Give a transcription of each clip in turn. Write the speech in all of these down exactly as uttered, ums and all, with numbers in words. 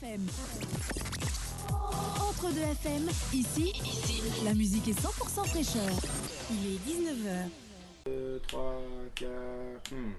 F M. Entre deux F M, ici, ici, la musique est cent pour cent fraîcheur. Il est dix-neuf heures. deux, trois, quatre... Hmm.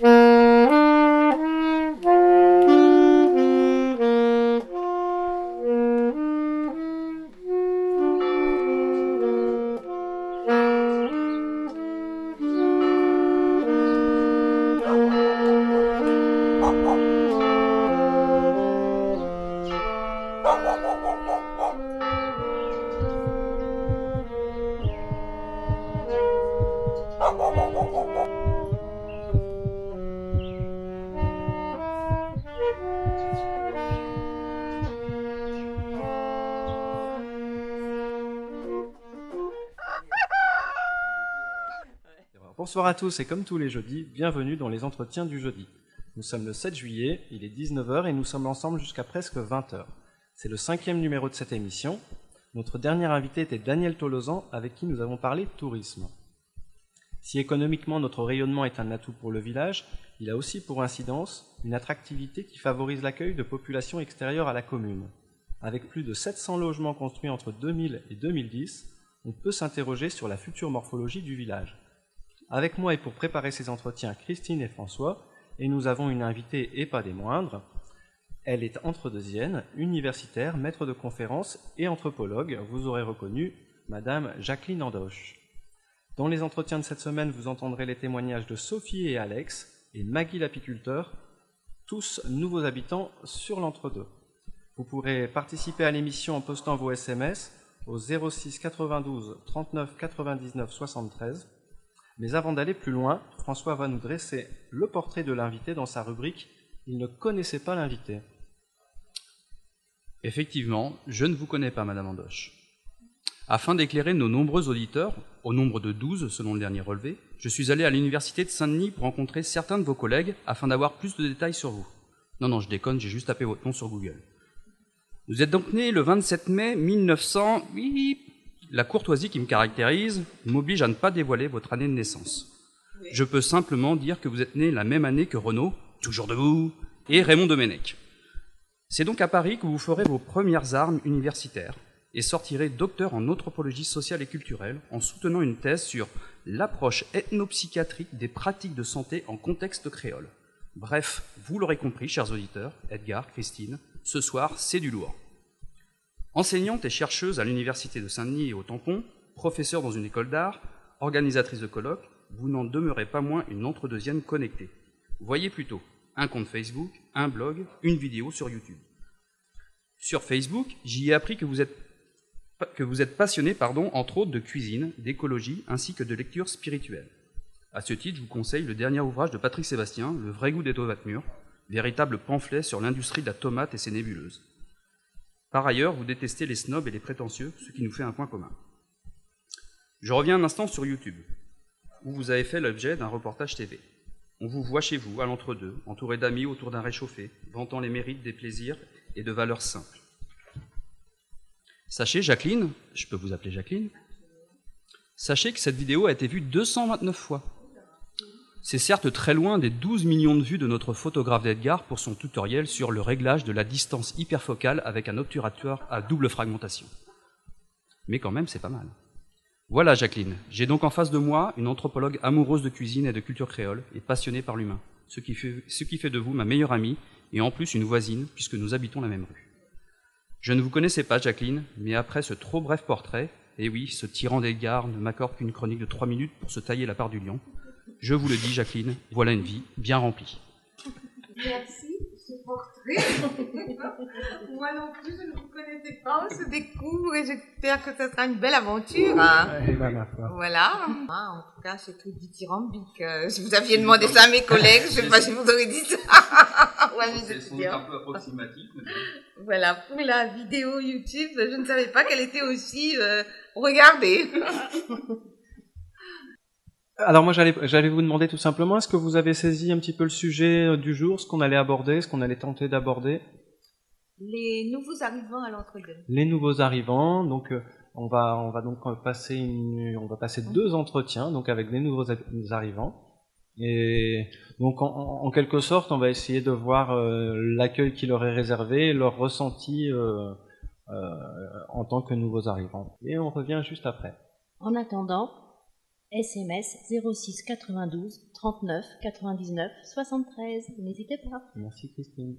Bonsoir à tous et comme tous les jeudis, bienvenue dans les entretiens du jeudi. Nous sommes le sept juillet, il est dix-neuf heures et nous sommes ensemble jusqu'à presque vingt heures. C'est le cinquième numéro de cette émission. Notre dernier invité était Daniel Tolosan avec qui nous avons parlé tourisme. Si économiquement notre rayonnement est un atout pour le village, il a aussi pour incidence une attractivité qui favorise l'accueil de populations extérieures à la commune. Avec plus de sept cents logements construits entre deux mille et deux mille dix, on peut s'interroger sur la future morphologie du village. Avec moi et pour préparer ces entretiens, Christine et François, et nous avons une invitée et pas des moindres. Elle est entre-deuxienne, universitaire, maître de conférences et anthropologue. Vous aurez reconnu Madame Jacqueline Andoche. Dans les entretiens de cette semaine, vous entendrez les témoignages de Sophie et Alex et Maggie l'apiculteur, tous nouveaux habitants sur l'entre-deux. Vous pourrez participer à l'émission en postant vos S M S au zéro six quatre-vingt-douze trente-neuf quatre-vingt-dix-neuf soixante-treize. Mais avant d'aller plus loin, François va nous dresser le portrait de l'invité dans sa rubrique « Il ne connaissait pas l'invité ». Effectivement, je ne vous connais pas, Madame Andoche. Afin d'éclairer nos nombreux auditeurs, au nombre de douze selon le dernier relevé, je suis allé à l'université de Saint-Denis pour rencontrer certains de vos collègues afin d'avoir plus de détails sur vous. Non, non, je déconne, j'ai juste tapé votre nom sur Google. Vous êtes donc né le vingt-sept mai mille neuf cents... La courtoisie qui me caractérise m'oblige à ne pas dévoiler votre année de naissance. Je peux simplement dire que vous êtes né la même année que Renaud, toujours debout, et Raymond Domenech. C'est donc à Paris que vous ferez vos premières armes universitaires et sortirez docteur en anthropologie sociale et culturelle en soutenant une thèse sur l'approche ethnopsychiatrique des pratiques de santé en contexte créole. Bref, vous l'aurez compris, chers auditeurs, Edgar, Christine, ce soir, c'est du lourd. Enseignante et chercheuse à l'université de Saint-Denis et au Tampon, professeure dans une école d'art, organisatrice de colloques, vous n'en demeurez pas moins une entre-deuxième connectée. Voyez plutôt un compte Facebook, un blog, une vidéo sur YouTube. Sur Facebook, j'y ai appris que vous êtes, que vous êtes passionné, pardon, entre autres de cuisine, d'écologie, ainsi que de lecture spirituelle. À ce titre, je vous conseille le dernier ouvrage de Patrick Sébastien, Le vrai goût des tomates mûres, véritable pamphlet sur l'industrie de la tomate et ses nébuleuses. Par ailleurs, vous détestez les snobs et les prétentieux, ce qui nous fait un point commun. Je reviens un instant sur YouTube, où vous avez fait l'objet d'un reportage T V. On vous voit chez vous, à l'entre-deux, entouré d'amis autour d'un réchauffé, vantant les mérites des plaisirs et de valeurs simples. Sachez, Jacqueline, je peux vous appeler Jacqueline, sachez que cette vidéo a été vue deux cent vingt-neuf fois. C'est certes très loin des douze millions de vues de notre photographe d'Edgar pour son tutoriel sur le réglage de la distance hyperfocale avec un obturateur à double fragmentation. Mais quand même, c'est pas mal. Voilà, Jacqueline, j'ai donc en face de moi une anthropologue amoureuse de cuisine et de culture créole et passionnée par l'humain, ce qui fait, ce qui fait de vous ma meilleure amie et en plus une voisine puisque nous habitons la même rue. Je ne vous connaissais pas, Jacqueline, mais après ce trop bref portrait, et oui, ce tyran d'Edgar ne m'accorde qu'une chronique de trois minutes pour se tailler la part du lion. Je vous le dis, Jacqueline, voilà une vie bien remplie. Merci, ce portrait. Moi non plus, je ne vous connaissais pas. On se découvre et j'espère que ce sera une belle aventure. Hein. Eh ben, ma foi. Voilà. Ah, en tout cas, c'est tout dithyrambique. Euh, si vous aviez demandé ça à mes collègues, je ne sais pas si vous auriez dit ça. Ouais, C'est sans doute un peu approximatif. Mais... Voilà, pour la vidéo YouTube, je ne savais pas qu'elle était aussi euh, regardée. Alors moi j'allais, j'allais vous demander tout simplement, est-ce que vous avez saisi un petit peu le sujet du jour, ce qu'on allait aborder, ce qu'on allait tenter d'aborder? Les nouveaux arrivants à l'entre-deux. Les nouveaux arrivants, donc euh, on va on va donc passer une, on va passer deux entretiens donc avec des nouveaux arrivants. Et donc, en, en quelque sorte, on va essayer de voir euh, l'accueil qui leur est réservé, leur ressenti euh, euh, en tant que nouveaux arrivants. Et on revient juste après. En attendant, S M S zéro six quatre-vingt-douze trente-neuf quatre-vingt-dix-neuf soixante-treize. N'hésitez pas. Merci Christine.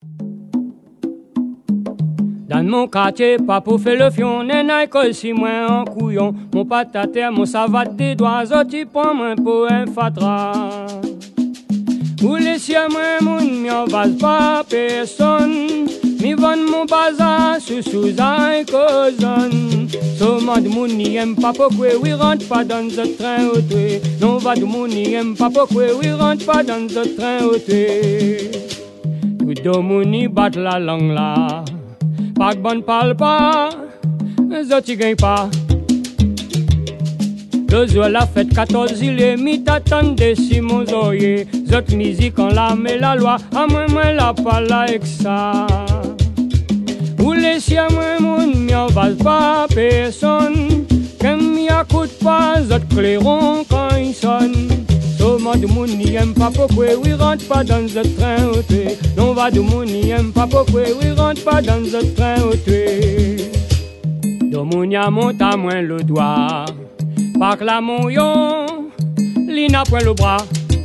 Dans mon quartier, pas pour faire le fion, n'est que si moi en couillon. Mon patater, mon savate des doigts, tu prends moi pour un fatra. Ou laissez moi mon m'en vase pas personne. Mi vend mon bazar sous sous un causon. Souvent de moun n'y aime pas pourquoi oui rentre pas dans ce train auto. Non va de moun n'y aime pas pourquoi oui rentre pas dans ce train auto. Tout de moun y bat la langue là. Pas que bon parle pas, les autres gagnent pas. Deux jours la fête quatorze il est mis t'attendez Simon Zoye. Zot musique en la met la loi, à moi moi la pas là avec ça. Ou laissez à moi mon m'en va pas personne. Comme m'y écoute pas, zot clairon quand il sonne. Souvent de moun n'y aime pas pourquoi oui rentre pas dans ce train auto. Non va de moun n'y aime pas pourquoi oui rentre pas dans ce train auto. De moun y'a monte à moins le doigt. Pas que la mouillon, li n'a point le bras.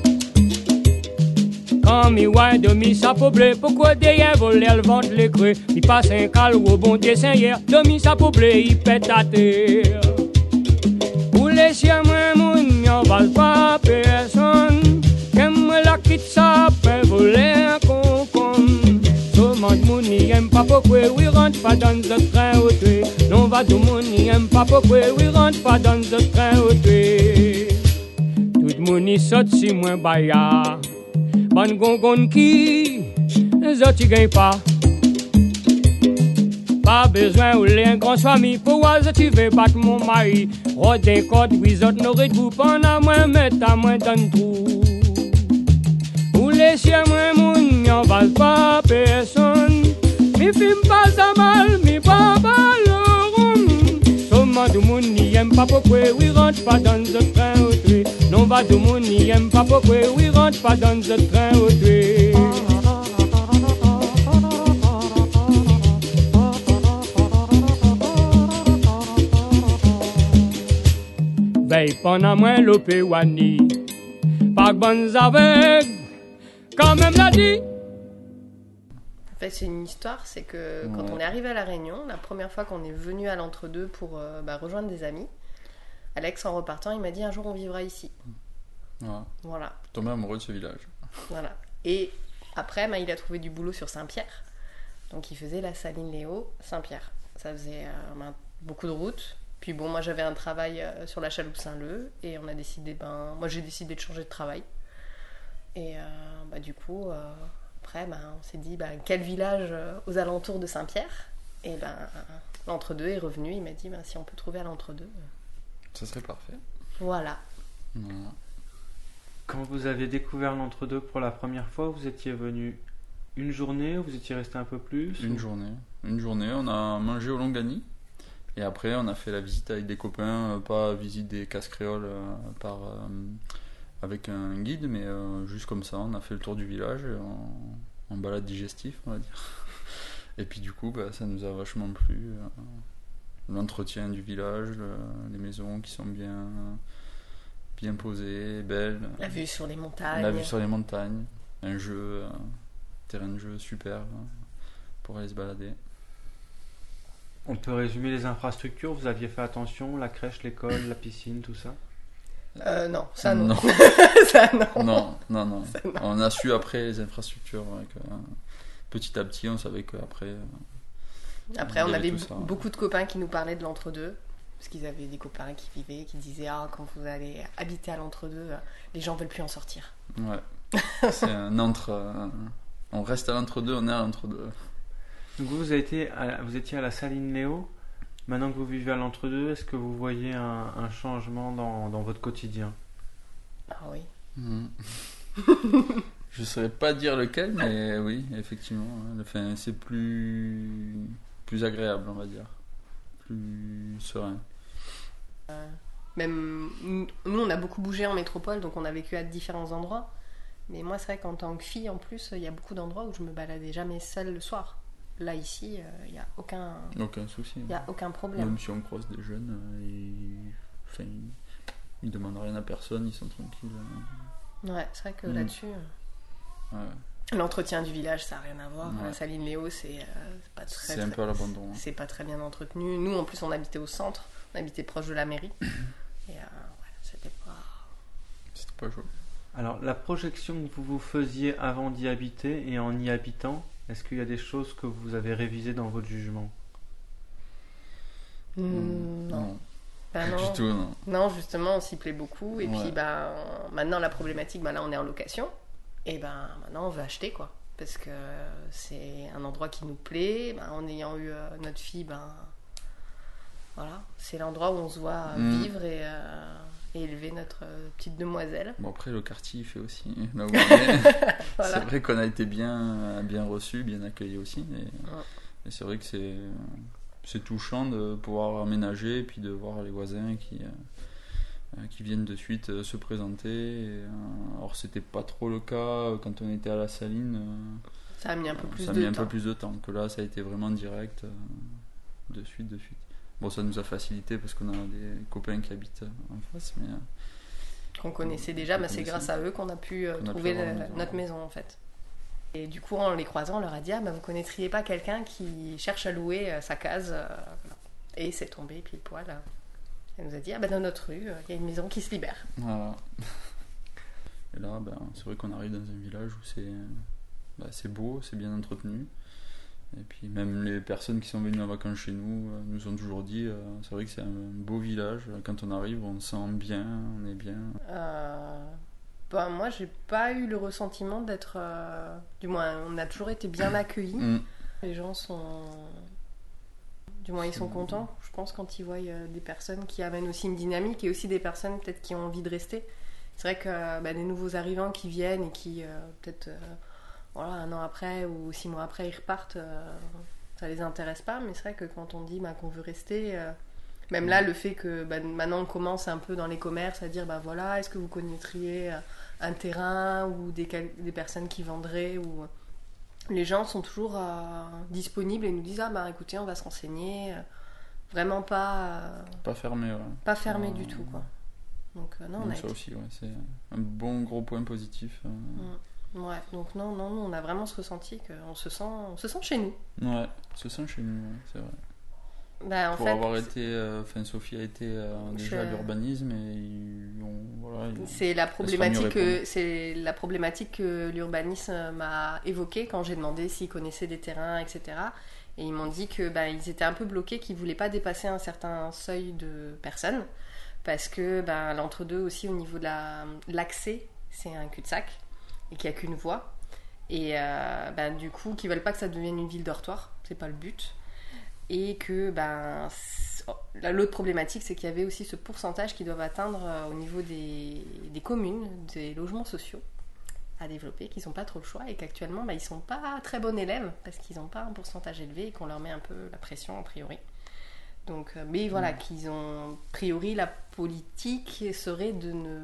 Quand mi ouai de mi sa blé, pourquoi derrière voler le ventre les creux. Mi passe un cal au bon dessin hier, de mi sa blé, il pète à terre. Ou laissez moi moun m'en vale pas personne. Qu'aime la quitte ça peut voler un concombre. Souvent de moun n'y aime pas pourquoi oui rentre pas dans ce train auto. Non va de moun n'y aime pas pourquoi oui rentre pas dans ce train auto. Tout moun y saute si moins baya. Ban gongon qui les autres y gagnent pas. Pas besoin ou un grand swami pour voir tu veux battre mon mari. Rodin code, oui, autres n'auraient tout pendant moi, mettre à moi dans le trou. Ou laissez moi moun, m'en vale pas personne. Mi film pas à mal, mi pas ballon. Souvent de moun n'y aime pas pourquoi oui rentre pas dans ce train auto. Non va de moun n'y aime pas pourquoi oui rentre pas dans ce train auto. Veille pendant moi l'opé wani. Pas que bonnes avec, quand même l'a dit. En fait, c'est une histoire, c'est que quand Ouais. on est arrivé à La Réunion, la première fois qu'on est venu à l'entre-deux pour euh, bah, rejoindre des amis, Alex, en repartant, il m'a dit un jour on vivra ici. Ouais. Voilà, Tombé amoureux de ce village. voilà. Et après, bah, il a trouvé du boulot sur Saint-Pierre. Donc il faisait la Saline Léo, Saint-Pierre. Ça faisait euh, bah, beaucoup de routes. Puis bon, moi j'avais un travail euh, sur la chaloupe Saint-Leu et on a décidé, ben, moi j'ai décidé de changer de travail. Et euh, bah, du coup, euh, après, ben, on s'est dit, ben, quel village euh, aux alentours de Saint-Pierre. Et ben, l'entre-deux est revenu, il m'a dit, ben, si on peut trouver à l'entre-deux. euh, Ça serait parfait. Voilà. Voilà. Quand vous avez découvert l'entre-deux pour la première fois, vous étiez venu une journée ou vous étiez resté un peu plus Une ou- journée. Une journée, on a mangé au Longani. Et après, on a fait la visite avec des copains, euh, pas visite des casse créoles euh, par, euh, avec un guide, mais euh, juste comme ça, on a fait le tour du village en, en balade digestive, on va dire. Et puis du coup, bah, ça nous a vachement plu. euh, l'entretien du village, le- les maisons qui sont bien, bien posées, belles. La vue sur les montagnes. La vue sur les montagnes. Un jeu, euh, terrain de jeu super euh, pour aller se balader. On peut résumer les infrastructures, vous aviez fait attention, la crèche, l'école, la piscine, tout ça Euh, non, ça non. Non. Ça non. Non, non, non. Ça, non. On a su après les infrastructures. Avec, euh, petit à petit, on savait qu'après. euh, Après, il y on avait avait tout ça. beaucoup de copains qui nous parlaient de l'entre-deux. Parce qu'ils avaient des copains qui vivaient, qui disaient ah, quand vous allez habiter à l'entre-deux, euh, les gens veulent plus en sortir. Ouais. C'est un entre. euh, on reste à l'entre-deux, on est à l'entre-deux. Donc vous, vous, avez été à- vous étiez à la Saline Léo. Maintenant que vous vivez à l'entre-deux, est-ce que vous voyez un, un changement dans, dans votre quotidien? Ah oui. Mhm. Je ne saurais pas dire lequel, mais oui, effectivement. hein. Enfin, c'est plus, plus agréable, on va dire. Plus serein. Même nous, on a beaucoup bougé en métropole, donc on a vécu à différents endroits. Mais moi, c'est vrai qu'en tant que fille, en plus, il y a beaucoup d'endroits où je me baladais jamais seule le soir. Là, ici, il n'y a aucun... Aucun souci. Il n'y a aucun problème. Même si on croise des jeunes, euh, ils... Enfin, ils ne demandent rien à personne, ils sont tranquilles. Ouais, c'est vrai que mmh. là-dessus... Ouais. L'entretien du village, ça n'a rien à voir. Ouais. La Saline Léo, c'est euh, pas très... C'est un très... peu à l'abandon. Hein. C'est pas très bien entretenu. Nous, en plus, on habitait au centre. On habitait proche de la mairie. Et euh, ouais, c'était pas... C'était pas joli. Alors, la projection que vous vous faisiez avant d'y habiter et en y habitant, est-ce qu'il y a des choses que vous avez révisées dans votre jugement ? mmh, mmh, Non. Non. Ben non. Du tout, non. Non, justement, on s'y plaît beaucoup. Et ouais. puis, ben, maintenant, la problématique, ben là, on est en location. Et ben, maintenant, on veut acheter, quoi. Parce que c'est un endroit qui nous plaît. Ben, en ayant eu euh, notre fille, ben... Voilà. C'est l'endroit où on se voit euh, mmh. vivre et... Euh... et élever notre euh, petite demoiselle. Bon, après, le quartier, il fait aussi. Là où on est. Voilà. C'est vrai qu'on a été bien, bien reçus, bien accueillis aussi. Et, ouais. et c'est vrai que c'est, c'est touchant de pouvoir aménager et puis de voir les voisins qui, euh, qui viennent de suite euh, se présenter. Et, euh, alors, c'était pas trop le cas quand on était à la Saline. Euh, ça a mis un peu plus ça a de mis un temps. peu plus de temps. Que là, ça a été vraiment direct, euh, de suite, de suite. Bon, ça nous a facilité parce qu'on a des copains qui habitent en face, mais... Qu'on connaissait déjà, mais c'est grâce à eux qu'on a pu euh, trouver pu la, maison, notre ouais. maison, en fait. Et du coup, en les croisant, on leur a dit, ah, bah, vous connaîtriez pas quelqu'un qui cherche à louer euh, sa case euh, et c'est tombé pile poil. Elle nous a dit, ah, bah, dans notre rue, il euh, y a une maison qui se libère. Voilà. Et là, ben, c'est vrai qu'on arrive dans un village où c'est, ben, c'est beau, c'est bien entretenu. Et puis même les personnes qui sont venues en vacances chez nous euh, nous ont toujours dit, euh, c'est vrai que c'est un beau village. Quand on arrive, on se sent bien, on est bien. Euh, bah, moi, j'ai pas eu le ressentiment d'être... Euh, du moins, on a toujours été bien accueillis. Mm. Les gens sont... Du moins, ils sont contents, je pense, quand ils voient euh, des personnes qui amènent aussi une dynamique et aussi des personnes peut-être qui ont envie de rester. C'est vrai que bah, des nouveaux arrivants qui viennent et qui euh, peut-être... Euh, Voilà, un an après ou six mois après, ils repartent, euh, ça les intéresse pas. Mais c'est vrai que quand on dit bah, qu'on veut rester, euh, même là, le fait que bah, maintenant on commence un peu dans les commerces à dire bah voilà, est-ce que vous connaîtriez un terrain ou des, des personnes qui vendraient ou... Les gens sont toujours euh, disponibles et nous disent ah bah écoutez, on va se renseigner. Vraiment pas. Euh, pas fermé, ouais. Pas fermé euh... du tout, quoi. Donc euh, non, Donc on a ça été... aussi, ouais, c'est un bon gros point positif. Euh... Mm. Ouais, donc non, non, on a vraiment ce ressenti qu'on se sent, on se sent chez nous. Ouais, on se sent chez nous, ouais, c'est vrai. Bah, en Pour fait, avoir été, enfin euh, Sophie a été euh, déjà je... à l'urbanisme et ils ont, voilà. Ils, c'est la problématique que c'est la problématique que l'urbanisme m'a évoquée quand j'ai demandé s'ils connaissaient des terrains, et cetera. Et ils m'ont dit que bah, ils étaient un peu bloqués, qu'ils voulaient pas dépasser un certain seuil de personnes parce que bah, l'entre-deux aussi au niveau de la l'accès, c'est un cul-de-sac. Et qu'il n'y a qu'une voie. Et euh, ben, du coup, qu'ils ne veulent pas que ça devienne une ville dortoir. C'est pas le but. Et que ben, l'autre problématique, c'est qu'il y avait aussi ce pourcentage qu'ils doivent atteindre au niveau des, des communes, des logements sociaux à développer, qu'ils n'ont pas trop le choix. Et qu'actuellement, ben, ils ne sont pas très bons élèves parce qu'ils n'ont pas un pourcentage élevé et qu'on leur met un peu la pression a priori. Donc, mais voilà, mmh. qu'ils ont a priori la politique serait de ne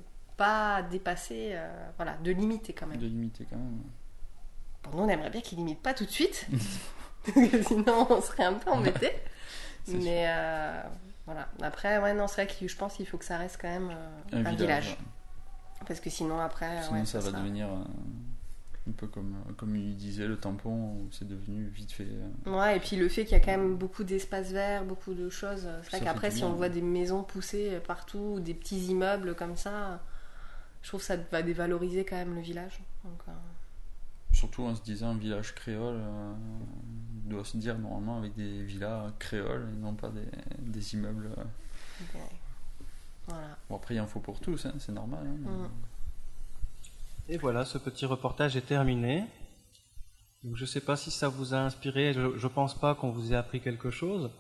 pas dépasser, euh, voilà, de limiter quand même. De limiter quand même. Bon, nous on aimerait bien qu'ils limitent pas tout de suite, parce que sinon on serait un peu embêtés. Mais euh, voilà. Après, ouais, non, c'est vrai que je pense qu'il faut que ça reste quand même euh, un, un village, village. Ouais. Parce que sinon après, sinon ouais, ça, ça va sera... devenir euh, un peu comme comme il disait le tampon, où c'est devenu vite fait. Euh... Ouais, et puis le fait qu'il y a quand même beaucoup d'espaces verts, beaucoup de choses. C'est vrai ça qu'après, si bien, on ouais. voit des maisons pousser partout, ou des petits immeubles comme ça. Je trouve que ça va dévaloriser quand même le village. Donc, euh... Surtout en se disant un village créole, euh, on doit se dire normalement avec des villas créoles et non pas des, des immeubles. Euh... Okay. Voilà. Bon, après, il en faut pour tous, hein, c'est normal. Hein, mais... mm. Et voilà, ce petit reportage est terminé. Donc, je ne sais pas si ça vous a inspiré, je ne pense pas qu'on vous ait appris quelque chose.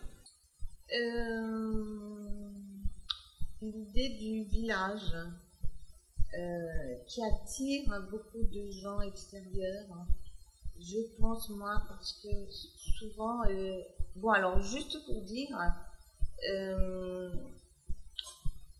Euh... L'idée du village. Euh, qui attire beaucoup de gens extérieurs, je pense moi, parce que souvent, euh, bon alors juste pour dire, euh,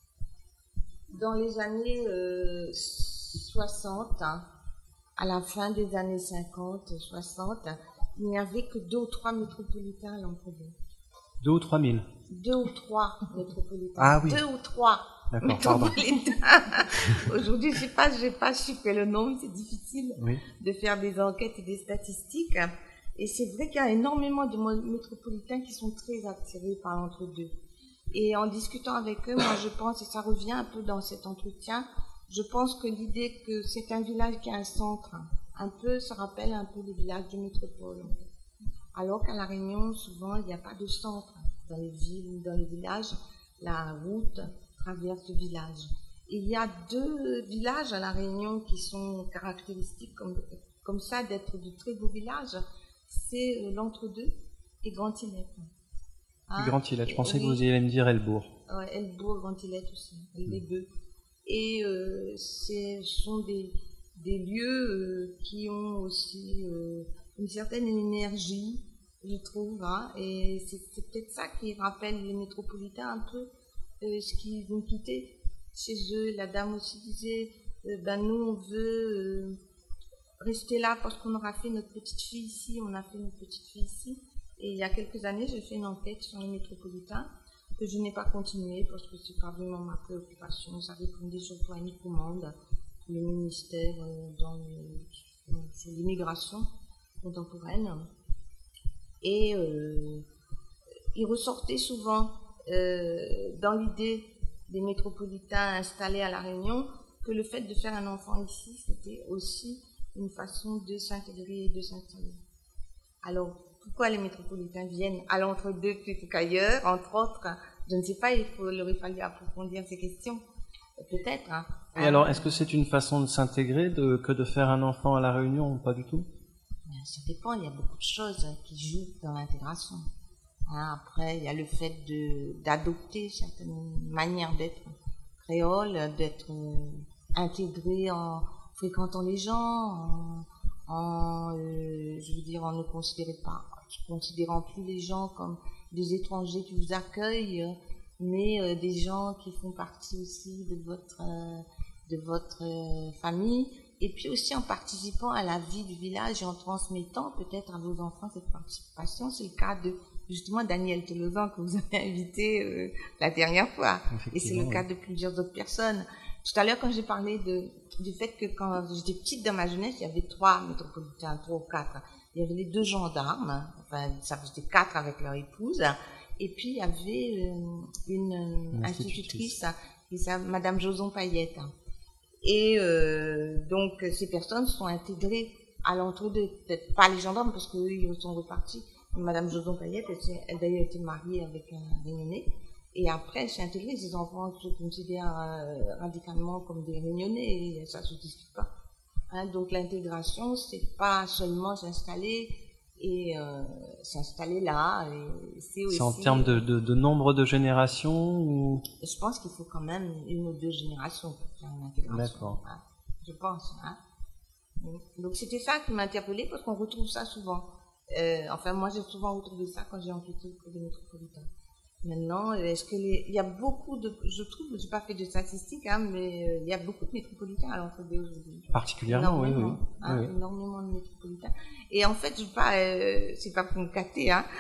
dans les années euh, soixante, hein, à la fin des années cinquante, soixante, il n'y avait que deux ou trois métropolitains à l'entre-deux. Deux ou trois mille. Deux ou trois métropolitains. Ah oui. Deux ou trois D'accord, pardon. métropolitains. Aujourd'hui, je n'ai pas, j'ai pas chiffré le nombre, c'est difficile Oui. de faire des enquêtes et des statistiques. Et c'est vrai qu'il y a énormément de métropolitains qui sont très attirés par l'entre-deux. Et en discutant avec eux, moi je pense, et ça revient un peu dans cet entretien, je pense que l'idée que c'est un village qui a un centre, un peu, ça rappelle un peu les villages de métropole. Alors qu'à La Réunion, souvent, il n'y a pas de centre dans les villes ou dans les villages. La route traverse le village. Et il y a deux villages à La Réunion qui sont caractéristiques comme, comme ça, d'être de très beaux villages. C'est euh, l'Entre-deux et Grand-Îlette. Hein? Grand-Îlette, je pensais oui. que vous alliez me dire Elbourg. Ouais, Elbourg, Grand-Îlette aussi, les deux. Et euh, ce sont des, des lieux euh, qui ont aussi euh, une certaine énergie, je trouve, hein, et c'est, c'est peut-être ça qui rappelle les métropolitains un peu, euh, ce qu'ils ont quitté chez eux. La dame aussi disait, euh, ben nous on veut euh, rester là parce qu'on aura fait notre petite fille ici, on a fait notre petite fille ici. Et il y a quelques années, j'ai fait une enquête sur les métropolitains que je n'ai pas continuée parce que c'est pas vraiment ma préoccupation. Ça répondait surtout à une commande pour le ministère euh, dans le, sur l'immigration contemporaine. Et euh, il ressortait souvent euh, dans l'idée des métropolitains installés à La Réunion que le fait de faire un enfant ici, c'était aussi une façon de s'intégrer et de s'installer. Alors, pourquoi les métropolitains viennent à l'entre-deux plutôt qu'ailleurs, entre autres? Je ne sais pas, il, faut, il aurait fallu approfondir ces questions. Peut-être. Hein. Et alors, est-ce que c'est une façon de s'intégrer de, que de faire un enfant à La Réunion ou pas du tout? Ça dépend, il y a beaucoup de choses qui jouent dans l'intégration. Hein, après, il y a le fait de, d'adopter certaines manières d'être créole, d'être euh, intégré en fréquentant les gens, en, en euh, je veux dire, en ne considérant pas, considérant plus les gens comme des étrangers qui vous accueillent, mais euh, des gens qui font partie aussi de votre euh, de votre euh, famille, et puis aussi en participant à la vie du village et en transmettant peut-être à vos enfants cette participation. C'est le cas de justement Daniel Tolosan que vous avez invité euh, la dernière fois, et c'est le cas de plusieurs autres personnes. Tout à l'heure, quand j'ai parlé de, du fait que quand j'étais petite dans ma jeunesse, il y avait trois métropolitains, trois ou quatre. Il y avait les deux gendarmes, enfin, ça faisait quatre avec leur épouse, et puis il y avait euh, une, une institutrice, qui s'appelle Madame Joson Payette. Et euh, donc, ces personnes sont intégrées à l'entre-deux. Peut-être pas les gendarmes, parce qu'eux, ils sont repartis. Madame Joson Payette, elle, elle d'ailleurs été mariée avec un Réunionnais. Et après, elle s'est intégrée. Ses enfants se considèrent euh, radicalement comme des Réunionnais, et ça ne se discute pas. Hein, donc l'intégration, c'est pas seulement s'installer et euh, s'installer là. Et c'est aussi, c'est en termes de, de, de nombre de générations ou... Je pense qu'il faut quand même une ou deux générations pour faire une intégration. D'accord. Hein, je pense. Hein. Donc c'était ça qui m'a interpellée parce qu'on retrouve ça souvent. Euh, enfin, moi j'ai souvent retrouvé ça quand j'ai enquêté pour les métropolitains. Maintenant, est-ce que les... il y a beaucoup de, je trouve, je n'ai pas fait de statistiques, hein, mais euh, il y a beaucoup de métropolitains à l'entre-deux aujourd'hui. Particulièrement, oui, oui. Hein, oui. Énormément de métropolitains. Et en fait, je pas, euh, c'est pas pour me cater, hein.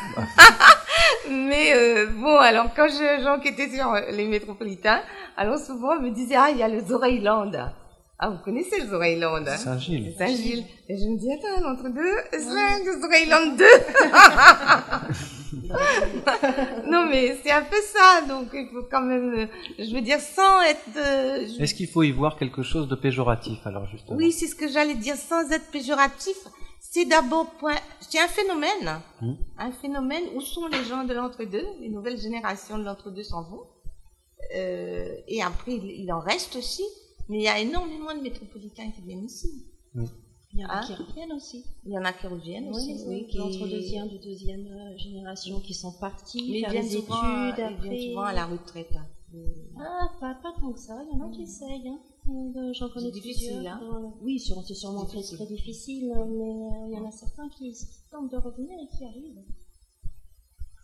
mais euh, bon, alors quand je, j'enquêtais sur les métropolitains, alors souvent on me disait ah il y a le Zoreiland. Ah, vous connaissez le Zoreiland? Saint-Gilles. C'est Saint-Gilles. Et je me dis, attends, l'entre-deux, c'est le Zoreiland deux. Non, mais c'est un peu ça, donc il faut quand même, je veux dire, sans être... Euh, je... Est-ce qu'il faut y voir quelque chose de péjoratif, alors, justement? Oui, c'est ce que j'allais dire, sans être péjoratif. C'est d'abord, point... c'est un phénomène, mmh. un phénomène où sont les gens de l'entre-deux, les nouvelles générations de l'entre-deux s'en vont, euh, et après, il en reste aussi. Mais il y a énormément de métropolitains qui viennent ici. Oui. Il y en a hein? qui reviennent aussi. Il y en a qui reviennent oui, aussi. Oui, qui... entre deuxième, de deuxième génération qui sont partis mais faire ils des souvent, études. Ils après... viennent souvent à la retraite. Ah, pas, pas tant que ça. Il y en a qui essayent. Hein. J'en connais c'est difficile. plusieurs. Hein? Oui, c'est sûrement très, très difficile, mais il y en a certains qui, qui tentent de revenir et qui arrivent.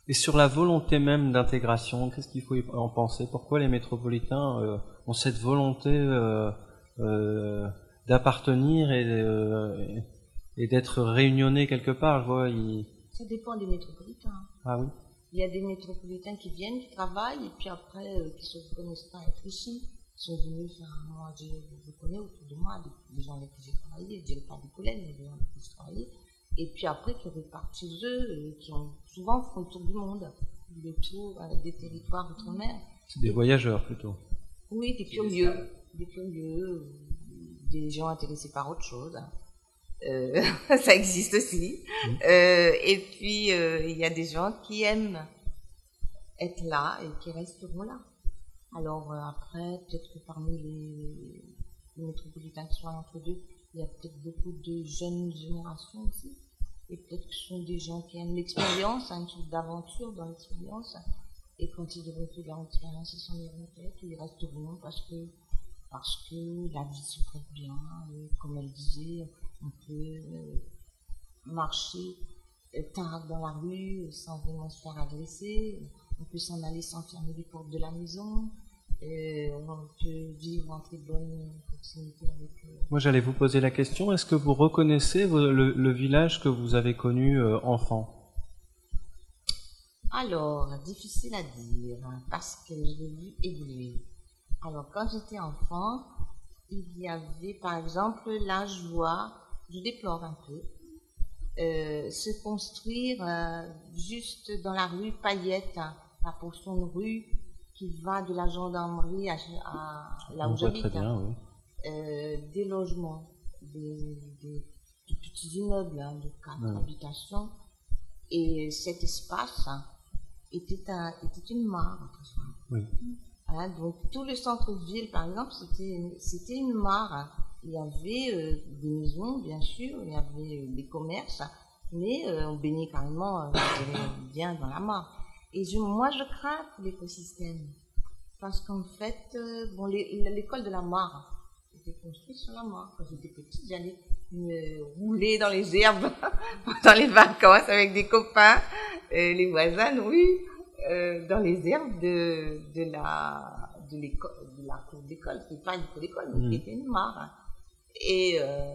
Et sur la volonté même d'intégration, qu'est-ce qu'il faut en penser? Pourquoi les métropolitains euh, ont cette volonté euh, euh, d'appartenir et, euh, et d'être réunionnés quelque part? Je vois, ils... Ça dépend des métropolitains. Ah oui. Il y a des métropolitains qui viennent, qui travaillent, et puis après, euh, qui ne se reconnaissent pas être ici. Ils sont venus faire, moi, je, je connais autour de moi des, des gens avec qui j'ai travaillé, je dirais pas des collègues, mais des gens avec qui j'ai travaillé. Et puis après, qui repartent chez eux, euh, qui ont souvent font le tour du monde, le tour euh, des territoires d'outre-mer. C'est des voyageurs plutôt. Oui, des curieux, des curieux, des gens intéressés par autre chose. Euh, ça existe aussi. Mmh. Euh, et puis, il euh, y a des gens qui aiment être là et qui resteront là. Alors euh, après, peut-être que parmi les, les métropolitains qui sont entre deux, il y a peut-être beaucoup de jeunes générations aussi. Et peut-être que ce sont des gens qui aiment l'expérience, hein, une sorte d'aventure dans l'expérience. Et quand ils auront fait leur expérience, ils s'en iront peut-être, ils resteront parce que, parce que la vie se prête bien. Et comme elle disait, on peut euh, marcher euh, tard dans la rue sans vraiment se faire agresser. On peut s'en aller sans fermer les portes de la maison. Euh, on peut vivre en très bonne proximité avec eux. Moi, j'allais vous poser la question, est-ce que vous reconnaissez le, le village que vous avez connu euh, enfant? Alors, difficile à dire, parce que je l'ai vu évoluer. Alors, quand j'étais enfant, il y avait, par exemple, la joie, je déplore un peu, euh, se construire euh, juste dans la rue Payette, hein, la portion de rue qui va de la gendarmerie à, à là où j'habite, oui. euh, des logements, des, des, des petits immeubles hein, de quatre oui. habitations, et cet espace hein, était, un, était une mare. Oui. Hein, donc tout le centre-ville, par exemple, c'était, c'était une mare. Hein. Il y avait euh, des maisons, bien sûr, il y avait euh, des commerces, mais euh, on baignait carrément euh, bien dans la mare. Et je, moi, je crains pour l'écosystème. Parce qu'en fait, euh, bon, les, l'école de la mare était construite sur la mare. Quand j'étais petite, j'allais me rouler dans les herbes pendant les vacances avec des copains, euh, les voisins, oui, euh, dans les herbes de, de, la, de, l'école, de la cour d'école. C'était pas une cour d'école, mais c'était une mare. Et, euh,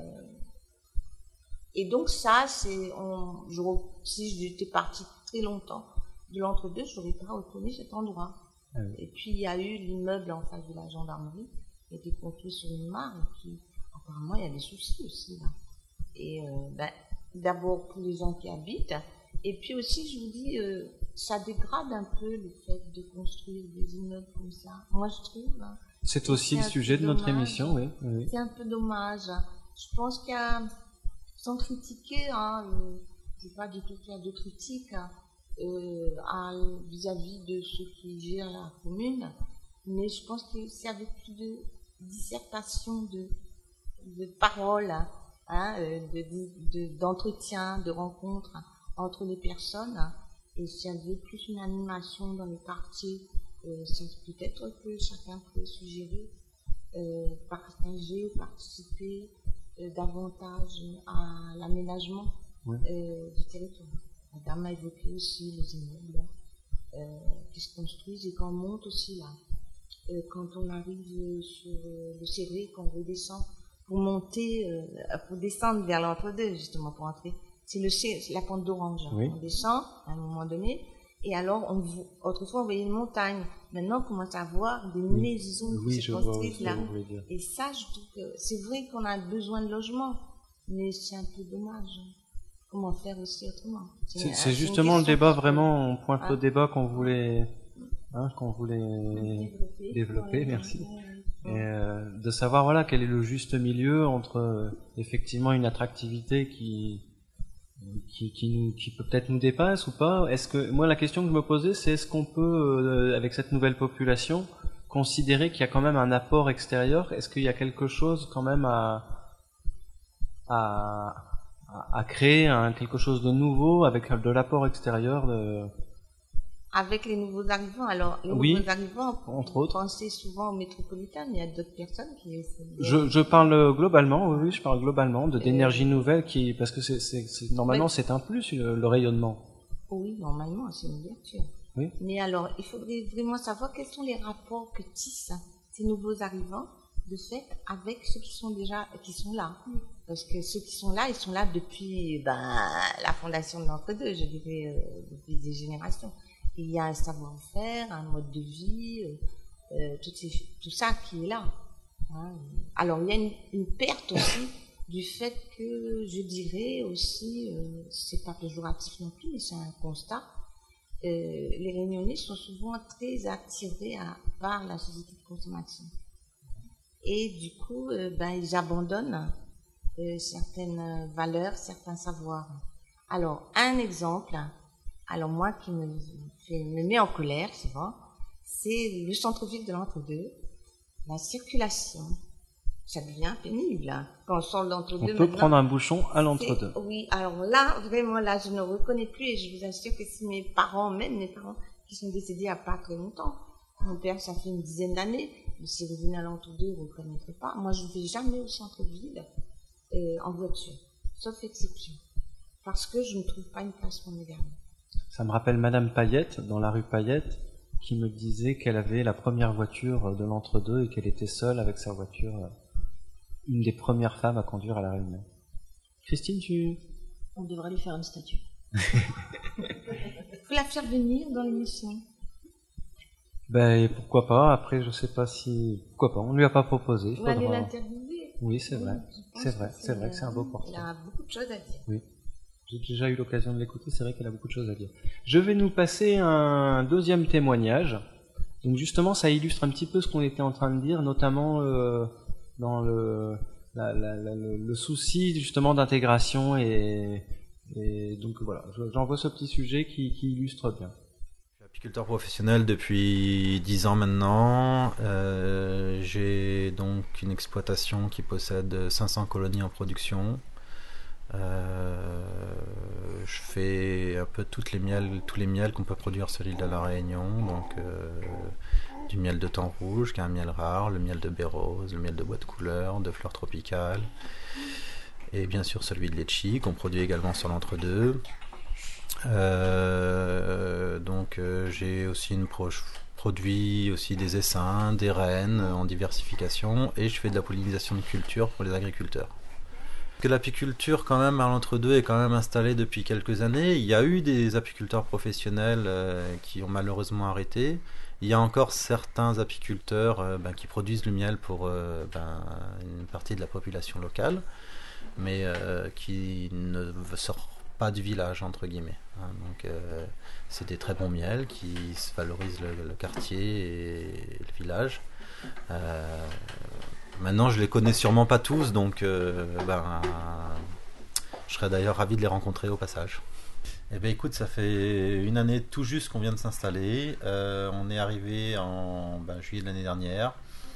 et donc ça, c'est, on, je, si j'étais partie très longtemps, de l'entre-deux, je n'aurais pas reconnu cet endroit. Ah oui. Et puis, il y a eu l'immeuble en face de la gendarmerie, qui a été construit sur une mare, et puis, apparemment, il y a des soucis aussi, là. Et, euh, ben, d'abord, pour les gens qui habitent, et puis aussi, je vous dis, euh, ça dégrade un peu le fait de construire des immeubles comme ça. Moi, je trouve. Hein, c'est aussi le sujet de dommage. Notre émission, oui. oui. C'est un peu dommage. Je pense qu'il y a, sans critiquer, hein, euh, je ne vais pas du tout faire de critique, hein, Euh, à, vis-à-vis de ceux qui gèrent la commune, mais je pense que c'est avec plus de dissertation de, de paroles, hein, de, de, d'entretien, de rencontres entre les personnes, et s'il y avait plus une animation dans les quartiers, euh, c'est peut-être que chacun peut suggérer, euh, partager, participer euh, davantage à l'aménagement oui. euh, du territoire. Madame a évoqué aussi les immeubles euh, qui se construisent et qu'on monte aussi là. Euh, quand on arrive sur euh, le Céré, qu'on redescend pour monter, euh, pour descendre vers l'entre-deux justement pour entrer, c'est le C, c'est la pente d'Orange. Oui. On descend à un moment donné et alors on, autrefois on voyait une montagne. Maintenant on commence à voir des oui. maisons oui, qui se construisent là. Et ça, je trouve que c'est vrai qu'on a besoin de logement, mais c'est un peu dommage. Comment faire aussi autrement. C'est, c'est, c'est justement le débat, vraiment, on pointe ah. le débat qu'on voulait, hein, qu'on voulait développer, développer merci. Et, euh, de savoir voilà quel est le juste milieu entre euh, effectivement une attractivité qui qui, qui, nous, qui peut peut-être nous dépasse ou pas. Est-ce que moi la question que je me posais, c'est est-ce qu'on peut euh, avec cette nouvelle population considérer qu'il y a quand même un apport extérieur? Est-ce qu'il y a quelque chose quand même à à à créer un, quelque chose de nouveau avec de l'apport extérieur de... Avec les nouveaux arrivants, alors les oui, nouveaux arrivants, entre autres. Pensez souvent aux métropolitains, mais il y a d'autres personnes qui... Je, je parle globalement, oui, oui, je parle globalement de d'énergie euh... nouvelle qui, parce que c'est, c'est, c'est normalement oui. c'est un plus le, le rayonnement. Oui, normalement, c'est une ouverture. Oui. Mais alors, il faudrait vraiment savoir quels sont les rapports que tissent ces nouveaux arrivants, de fait, avec ceux qui sont déjà, qui sont là. Parce que ceux qui sont là, ils sont là depuis ben, la fondation de l'entre-deux, je dirais, euh, depuis des générations. Et il y a un savoir-faire, un mode de vie, euh, euh, tout, ces, tout ça qui est là. Hein. Alors, il y a une, une perte aussi du fait que, je dirais aussi, euh, c'est pas péjoratif non plus, mais c'est un constat, euh, les Réunionnais sont souvent très attirés à, par la société de consommation. Et du coup, euh, ben, ils abandonnent euh, certaines valeurs, certains savoirs. Alors, un exemple, alors moi qui me, fait, me met en colère souvent, c'est le centre-ville de l'entre-deux, la circulation. Ça devient pénible. Hein. Quand on sort de l'entre-deux, on peut prendre un bouchon à l'entre-deux. Oui, alors là, vraiment, là, je ne reconnais plus et je vous assure que si mes parents, même mes parents qui sont décédés il n'y a pas très longtemps, mon père, ça fait une dizaine d'années, il s'est revenu à l'entre-deux, vous ne reconnaîtrez pas. Moi, je ne vais jamais au centre-ville euh, en voiture, sauf exception, parce que je ne trouve pas une place pour mes gamins. Ça me rappelle Madame Payette, dans la rue Payette, qui me disait qu'elle avait la première voiture de l'entre-deux et qu'elle était seule avec sa voiture, une des premières femmes à conduire à La Réunion. Christine, tu... On devrait lui faire une statue. Faut la faire venir dans l'émission. Ben, pourquoi pas. Après, je sais pas si... Pourquoi pas, on ne lui a pas proposé. On va aller l'interviewer. Oui, c'est vrai. Oui, c'est vrai, c'est vrai que c'est un beau portrait. Il a beaucoup de choses à dire. Oui. J'ai déjà eu l'occasion de l'écouter, c'est vrai qu'elle a beaucoup de choses à dire. Je vais nous passer un deuxième témoignage. Donc justement, ça illustre un petit peu ce qu'on était en train de dire, notamment euh, dans le, la, la, la, le, le souci justement d'intégration et, et donc voilà, j'envoie ce petit sujet qui, qui illustre bien. Je suis apiculteur professionnel depuis dix ans maintenant. Euh, j'ai donc une exploitation qui possède cinq cents colonies en production. Euh, je fais un peu toutes les miels, tous les miels qu'on peut produire sur l'île de la Réunion, donc euh, du miel de thym rouge, qui est un miel rare, le miel de baie rose, le miel de bois de couleur, de fleurs tropicales, et bien sûr celui de litchi qu'on produit également sur l'entre-deux. Euh, donc euh, j'ai aussi une pro produit aussi des essaims, des rennes en diversification, et je fais de la pollinisation de culture pour les agriculteurs. Que l'apiculture quand même à l'entre-deux est quand même installée depuis quelques années. Il y a eu des apiculteurs professionnels euh, qui ont malheureusement arrêté. Il y a encore certains apiculteurs euh, ben, qui produisent le miel pour euh, ben, une partie de la population locale, mais euh, qui ne sortent pas du village entre guillemets. Hein. Donc euh, c'est des très bons miels qui valorisent le, le quartier et le village. Euh, Maintenant, je les connais sûrement pas tous, donc euh, ben, je serais d'ailleurs ravi de les rencontrer au passage. Eh bien, écoute, ça fait une année tout juste qu'on vient de s'installer. Euh, on est arrivé en ben, juillet de l'année dernière.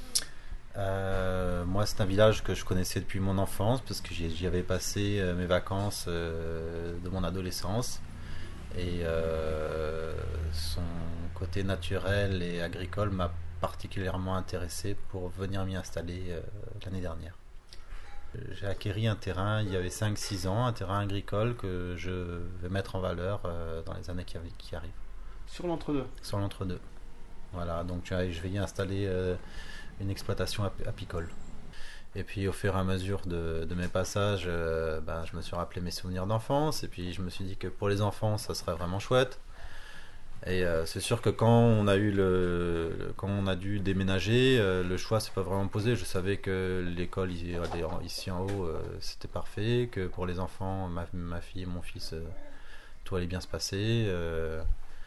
Euh, moi, c'est un village que je connaissais depuis mon enfance, parce que j'y avais passé euh, mes vacances euh, de mon adolescence. Et euh, son côté naturel et agricole m'a particulièrement intéressé pour venir m'y installer euh, l'année dernière. J'ai acquis un terrain il y avait cinq six ans, un terrain agricole que je vais mettre en valeur euh, dans les années qui, qui arrivent. Sur l'entre-deux Sur l'entre-deux. Voilà, donc je vais y installer euh, une exploitation ap apicole. Et puis au fur et à mesure de, de mes passages, euh, ben, je me suis rappelé mes souvenirs d'enfance, et puis je me suis dit que pour les enfants, ça serait vraiment chouette. Et euh, c'est sûr que quand on a eu le, le quand on a dû déménager, euh, le choix s'est pas vraiment posé. Je savais que l'école ici, ici en haut euh, c'était parfait, que pour les enfants, ma, ma fille et mon fils, euh, tout allait bien se passer. Euh,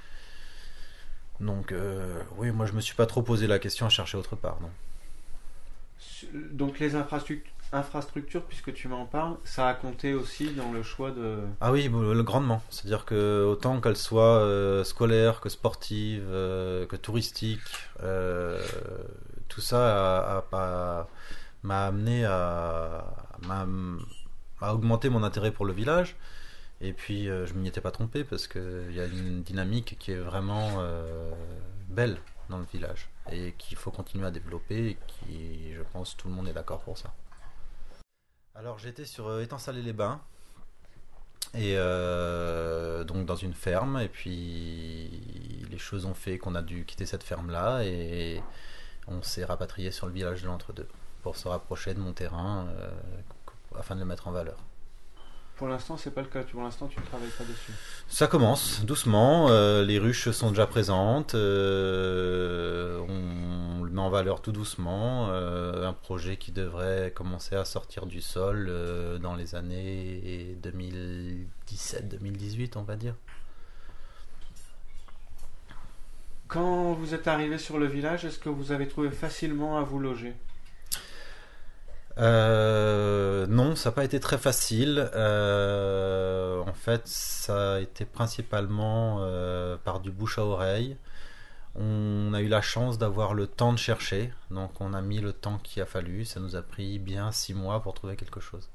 donc euh, oui, moi je me suis pas trop posé la question à chercher autre part, non. Donc les infrastructures, infrastructures, puisque tu m'en parles, ça a compté aussi dans le choix de... Ah oui, grandement. C'est-à-dire que autant qu'elles soient euh, scolaires, que sportives, euh, que touristiques, euh, tout ça a, a, a, m'a amené à, m'a, à augmenter mon intérêt pour le village. Et puis euh, je m'y étais pas trompé, parce qu'il y a une dynamique qui est vraiment euh, belle dans le village et qu'il faut continuer à développer, et qui, je pense, tout le monde est d'accord pour ça. Alors j'étais sur euh, Étang-Salé-les-Bains, et euh, donc donc dans une ferme, et puis les choses ont fait qu'on a dû quitter cette ferme-là, et on s'est rapatrié sur le village de l'Entre-deux pour se rapprocher de mon terrain euh, afin de le mettre en valeur. Pour l'instant, c'est pas le cas. Pour l'instant, tu ne travailles pas dessus. Ça commence doucement. Euh, les ruches sont déjà présentes. Euh, on, on le met en valeur tout doucement. Euh, un projet qui devrait commencer à sortir du sol euh, dans les années deux mille dix-sept deux mille dix-huit, on va dire. Quand vous êtes arrivé sur le village, est-ce que vous avez trouvé facilement à vous loger ? Euh, non, ça n'a pas été très facile. Euh, en fait, ça a été principalement euh, par du bouche à oreille. On a eu la chance d'avoir le temps de chercher, donc on a mis le temps qu'il a fallu. Ça nous a pris bien six mois pour trouver quelque chose.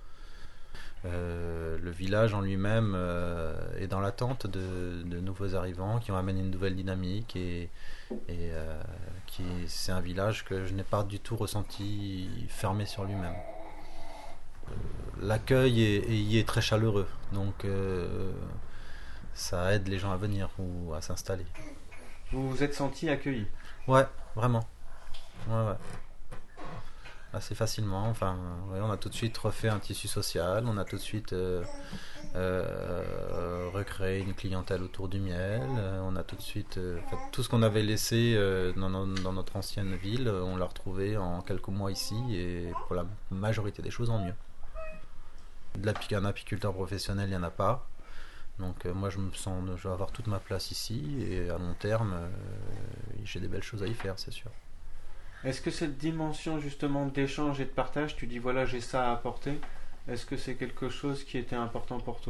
Euh, le village en lui-même euh, est dans l'attente de, de nouveaux arrivants qui ont amené une nouvelle dynamique, et, et euh, qui, c'est un village que je n'ai pas du tout ressenti fermé sur lui-même. Euh, l'accueil est, est, y est très chaleureux, donc euh, ça aide les gens à venir ou à s'installer. Vous vous êtes senti accueilli ? Ouais, vraiment. Ouais, ouais. Assez facilement. Enfin, ouais, on a tout de suite refait un tissu social, on a tout de suite euh, euh, recréé une clientèle autour du miel, euh, on a tout de suite euh, fait, tout ce qu'on avait laissé euh, dans, no- dans notre ancienne ville, on l'a retrouvé en quelques mois ici, et pour la majorité des choses en mieux. De l'api- un apiculteur professionnel, il n'y en a pas. Donc euh, moi je me sens, je vais avoir toute ma place ici, et à long terme, euh, j'ai des belles choses à y faire, c'est sûr. Est-ce que cette dimension justement d'échange et de partage, tu dis voilà j'ai ça à apporter, est-ce que c'est quelque chose qui était important pour toi ?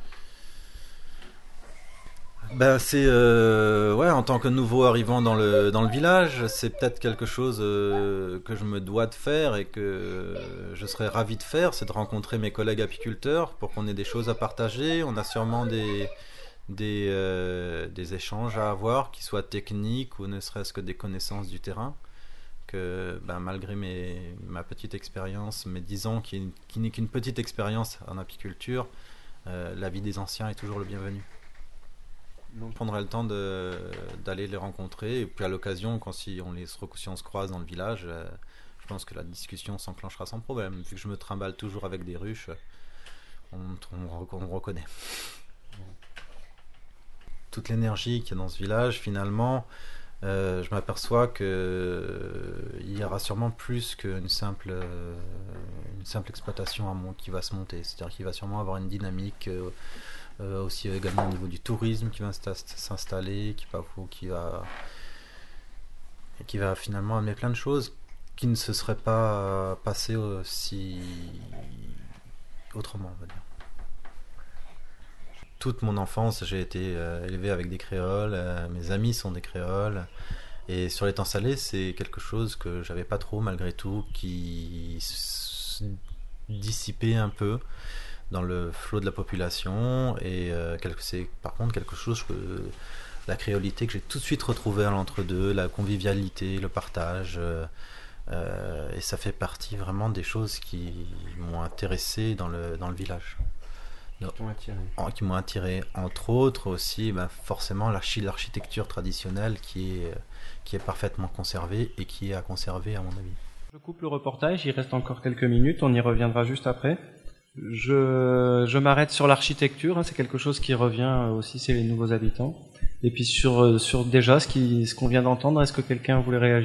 Ben c'est euh, ouais, en tant que nouveau arrivant dans le dans le village, c'est peut-être quelque chose euh, que je me dois de faire et que je serais ravi de faire, c'est de rencontrer mes collègues apiculteurs pour qu'on ait des choses à partager. On a sûrement des des euh, des échanges à avoir, qui soient techniques ou ne serait-ce que des connaissances du terrain. Que ben, malgré mes, ma petite expérience, mes dix ans, qui, qui n'est qu'une petite expérience en apiculture, euh, l'avis des anciens est toujours le bienvenu. On prendra le temps de, d'aller les rencontrer, et puis à l'occasion, quand si on, les, si on se croise dans le village, euh, je pense que la discussion s'enclenchera sans problème. Vu que je me trimballe toujours avec des ruches, on, on, on me reconnaît. Toute l'énergie qu'il y a dans ce village, finalement, Euh, je m'aperçois qu'il euh, y aura sûrement plus qu'une simple, euh, une simple exploitation à mon, qui va se monter. C'est-à-dire qu'il va sûrement avoir une dynamique euh, euh, aussi également au niveau du tourisme qui va s'installer, qui va, qui va, qui va finalement amener plein de choses qui ne se seraient pas passées aussi autrement, on va dire. Toute mon enfance, j'ai été euh, élevé avec des créoles, euh, mes amis sont des créoles, et sur l'étang salé, c'est quelque chose que j'avais pas trop malgré tout, qui s- dissipait un peu dans le flot de la population, et euh, quelque, c'est par contre quelque chose que la créolité que j'ai tout de suite retrouvée à l'entre-deux, la convivialité, le partage, euh, euh, et ça fait partie vraiment des choses qui m'ont intéressé dans le, dans le village. Qui m'ont attiré. Qui m'ont attiré, entre autres aussi, ben forcément l'archi- l'architecture traditionnelle qui est, qui est parfaitement conservée et qui est à conserver à mon avis. Je coupe le reportage, il reste encore quelques minutes, on y reviendra juste après. Je, je m'arrête sur l'architecture, hein, c'est quelque chose qui revient aussi chez les nouveaux habitants. Et puis sur, sur déjà ce, qui, ce qu'on vient d'entendre, est-ce que quelqu'un voulait réagir ?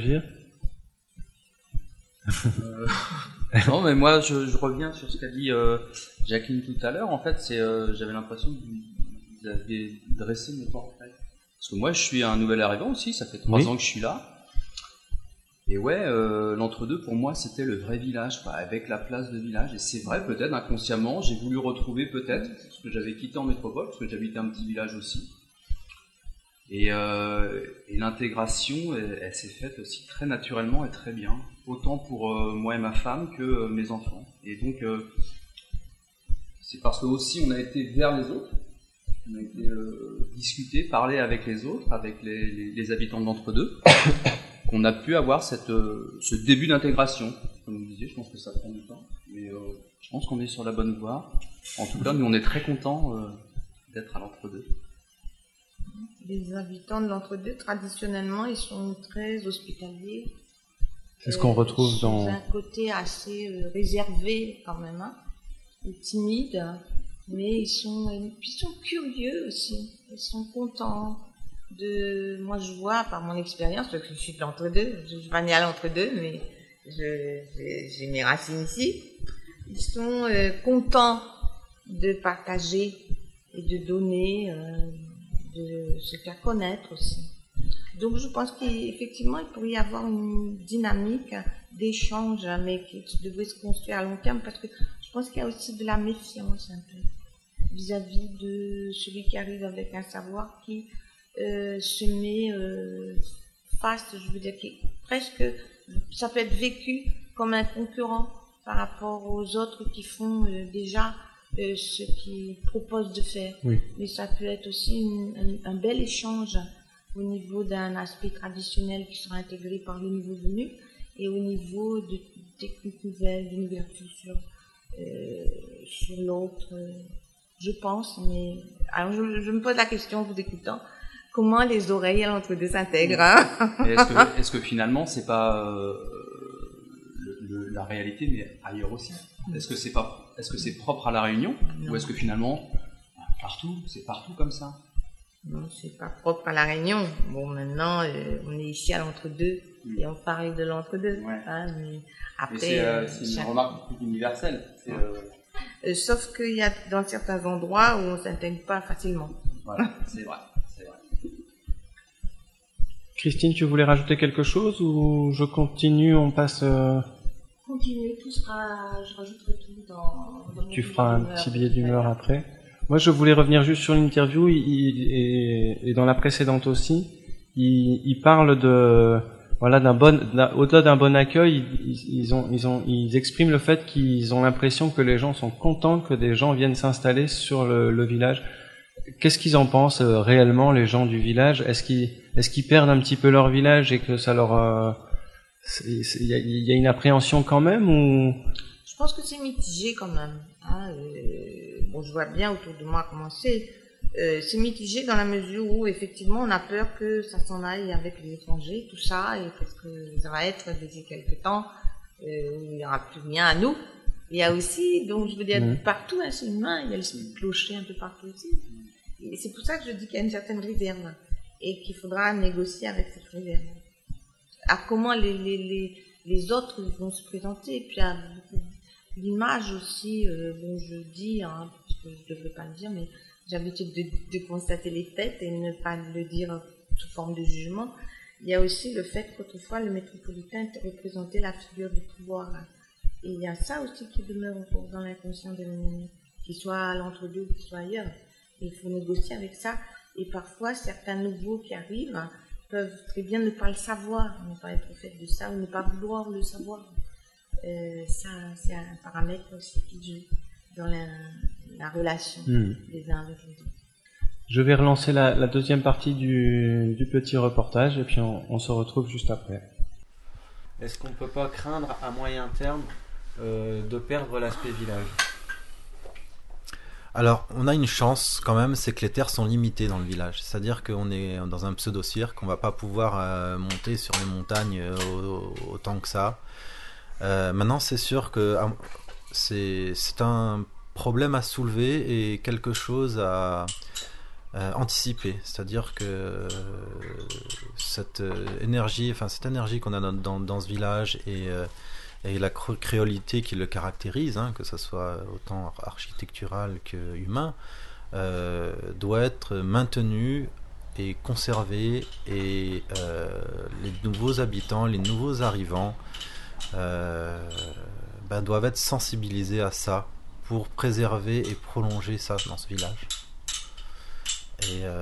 euh... Non, mais moi, je, je reviens sur ce qu'a dit euh, Jacqueline tout à l'heure. En fait, c'est, euh, j'avais l'impression que vous aviez dressé mon portrait. Parce que moi, je suis un nouvel arrivant aussi. Ça fait trois oui. ans que je suis là. Et ouais, euh, l'entre-deux, pour moi, c'était le vrai village, quoi, avec la place de village. Et c'est vrai, peut-être, inconsciemment, j'ai voulu retrouver, peut-être, ce que j'avais quitté en métropole, parce que j'habitais un petit village aussi. Et, euh, et l'intégration, elle, elle s'est faite aussi très naturellement et très bien, autant pour euh, moi et ma femme que euh, mes enfants. Et donc, euh, c'est parce que aussi on a été vers les autres, on a été euh, discuter, parler avec les autres, avec les, les, les habitants de l'entre-deux, qu'on a pu avoir cette, euh, ce début d'intégration. Comme vous disiez, je pense que ça prend du temps, mais euh, je pense qu'on est sur la bonne voie. En tout cas, nous on est très contents euh, d'être à l'entre-deux? Les habitants de l'entre-deux, traditionnellement, ils sont très hospitaliers. C'est ce qu'on Euh, retrouve sous dans... un côté assez euh, réservé quand même, hein, et timide, mais ils sont, ils sont curieux aussi. Ils sont contents de... Moi, je vois par mon expérience, parce que je suis de l'entre-deux, je suis pas née à l'entre-deux, mais je, j'ai, j'ai mes racines ici. Ils sont euh, contents de partager et de donner, euh, de se faire connaître aussi. Donc je pense qu'effectivement il pourrait y avoir une dynamique d'échange, mais qui devrait se construire à long terme, parce que je pense qu'il y a aussi de la méfiance un peu vis-à-vis de celui qui arrive avec un savoir qui euh, se met euh, face, je veux dire, qui presque, ça peut être vécu comme un concurrent par rapport aux autres qui font euh, déjà euh, ce qu'ils proposent de faire. Oui. Mais ça peut être aussi une, un, un bel échange au niveau d'un aspect traditionnel qui sera intégré par les nouveaux venus et au niveau de techniques nouvelles, d'une ouverture sur, euh, sur l'autre, euh, je pense. Mais alors je, je me pose la question en vous écoutant, comment les oreilles à l'entre-deux s'intègrent, hein? Et est-ce que, est-ce que finalement c'est pas euh, le, le, la réalité mais ailleurs aussi? Est-ce que c'est pas, est-ce que c'est propre à la Réunion, Non. ou est-ce que finalement partout, c'est partout comme ça? Non, c'est pas propre à la Réunion. Bon, maintenant, euh, on est ici à l'entre-deux mmh. et on parle de l'entre-deux. Ouais. Hein, mais après, mais c'est, euh, c'est une chaque... remarque universelle. C'est, euh... Euh, sauf qu'il y a dans certains endroits où on ne s'intègre pas facilement. Voilà, c'est vrai, c'est vrai. Christine, tu voulais rajouter quelque chose ou je continue, on passe... Euh... Continuez, tout sera... Je rajouterai tout dans... dans Tu feras un petit billet d'humeur après. Moi, je voulais revenir juste sur l'interview il, il, et, et dans la précédente aussi. Il, il parle de voilà d'un bon, d'un, au-delà d'un bon accueil, ils, ils ont ils ont ils expriment le fait qu'ils ont l'impression que les gens sont contents que des gens viennent s'installer sur le, le village. Qu'est-ce qu'ils en pensent euh, réellement, les gens du village? Est-ce qu'ils est-ce qu'ils perdent un petit peu leur village et que ça leur euh, il y a, y a une appréhension quand même ou? Je pense que c'est mitigé quand même. Hein, euh, bon, je vois bien autour de moi comment c'est. Euh, c'est mitigé dans la mesure où effectivement on a peur que ça s'en aille avec les étrangers, tout ça, et parce que ça va être d'ici quelques temps euh, où il n'y aura plus rien à nous. Il y a aussi, donc je veux dire, mmh. partout, hein, c'est humain, il y a le clocher un peu partout aussi. Et c'est pour ça que je dis qu'il y a une certaine réserve et qu'il faudra négocier avec cette réserve. Alors comment les, les, les, les autres vont se présenter, et puis il y a beaucoup l'image aussi, euh, bon je dis, hein, parce que je ne devrais pas le dire, mais j'ai l'habitude de, de constater les faits et ne pas le dire sous forme de jugement. Il y a aussi le fait qu'autrefois le métropolitain représentait la figure du pouvoir. Et il y a ça aussi qui demeure encore dans l'inconscient des Réunionnais, qu'il soit à l'entre-deux ou qu'il soit ailleurs. Et il faut négocier avec ça. Et parfois, certains nouveaux qui arrivent peuvent très bien ne pas le savoir, ne pas être au fait de ça ou ne pas vouloir le savoir. Euh, ça, c'est un paramètre aussi qui joue dans la, la relation mmh. des uns avec les autres. Je vais relancer la, la deuxième partie du, du petit reportage et puis on, on se retrouve juste après. Est-ce qu'on ne peut pas craindre à moyen terme euh, de perdre l'aspect village? Alors, on a une chance quand même, c'est que les terres sont limitées dans le village. C'est-à-dire qu'on est dans un pseudo-cirque, on ne va pas pouvoir euh, monter sur les montagnes euh, autant que ça. Euh, maintenant, c'est sûr que euh, c'est, c'est un problème à soulever et quelque chose à euh, anticiper. C'est-à-dire que euh, cette euh, énergie, enfin cette énergie qu'on a dans, dans, dans ce village et, euh, et la créolité qui le caractérise, hein, que ce soit autant architectural que humain, euh, doit être maintenue et conservée, et euh, les nouveaux habitants, les nouveaux arrivants Euh, ben, doivent être sensibilisés à ça pour préserver et prolonger ça dans ce village. Et euh,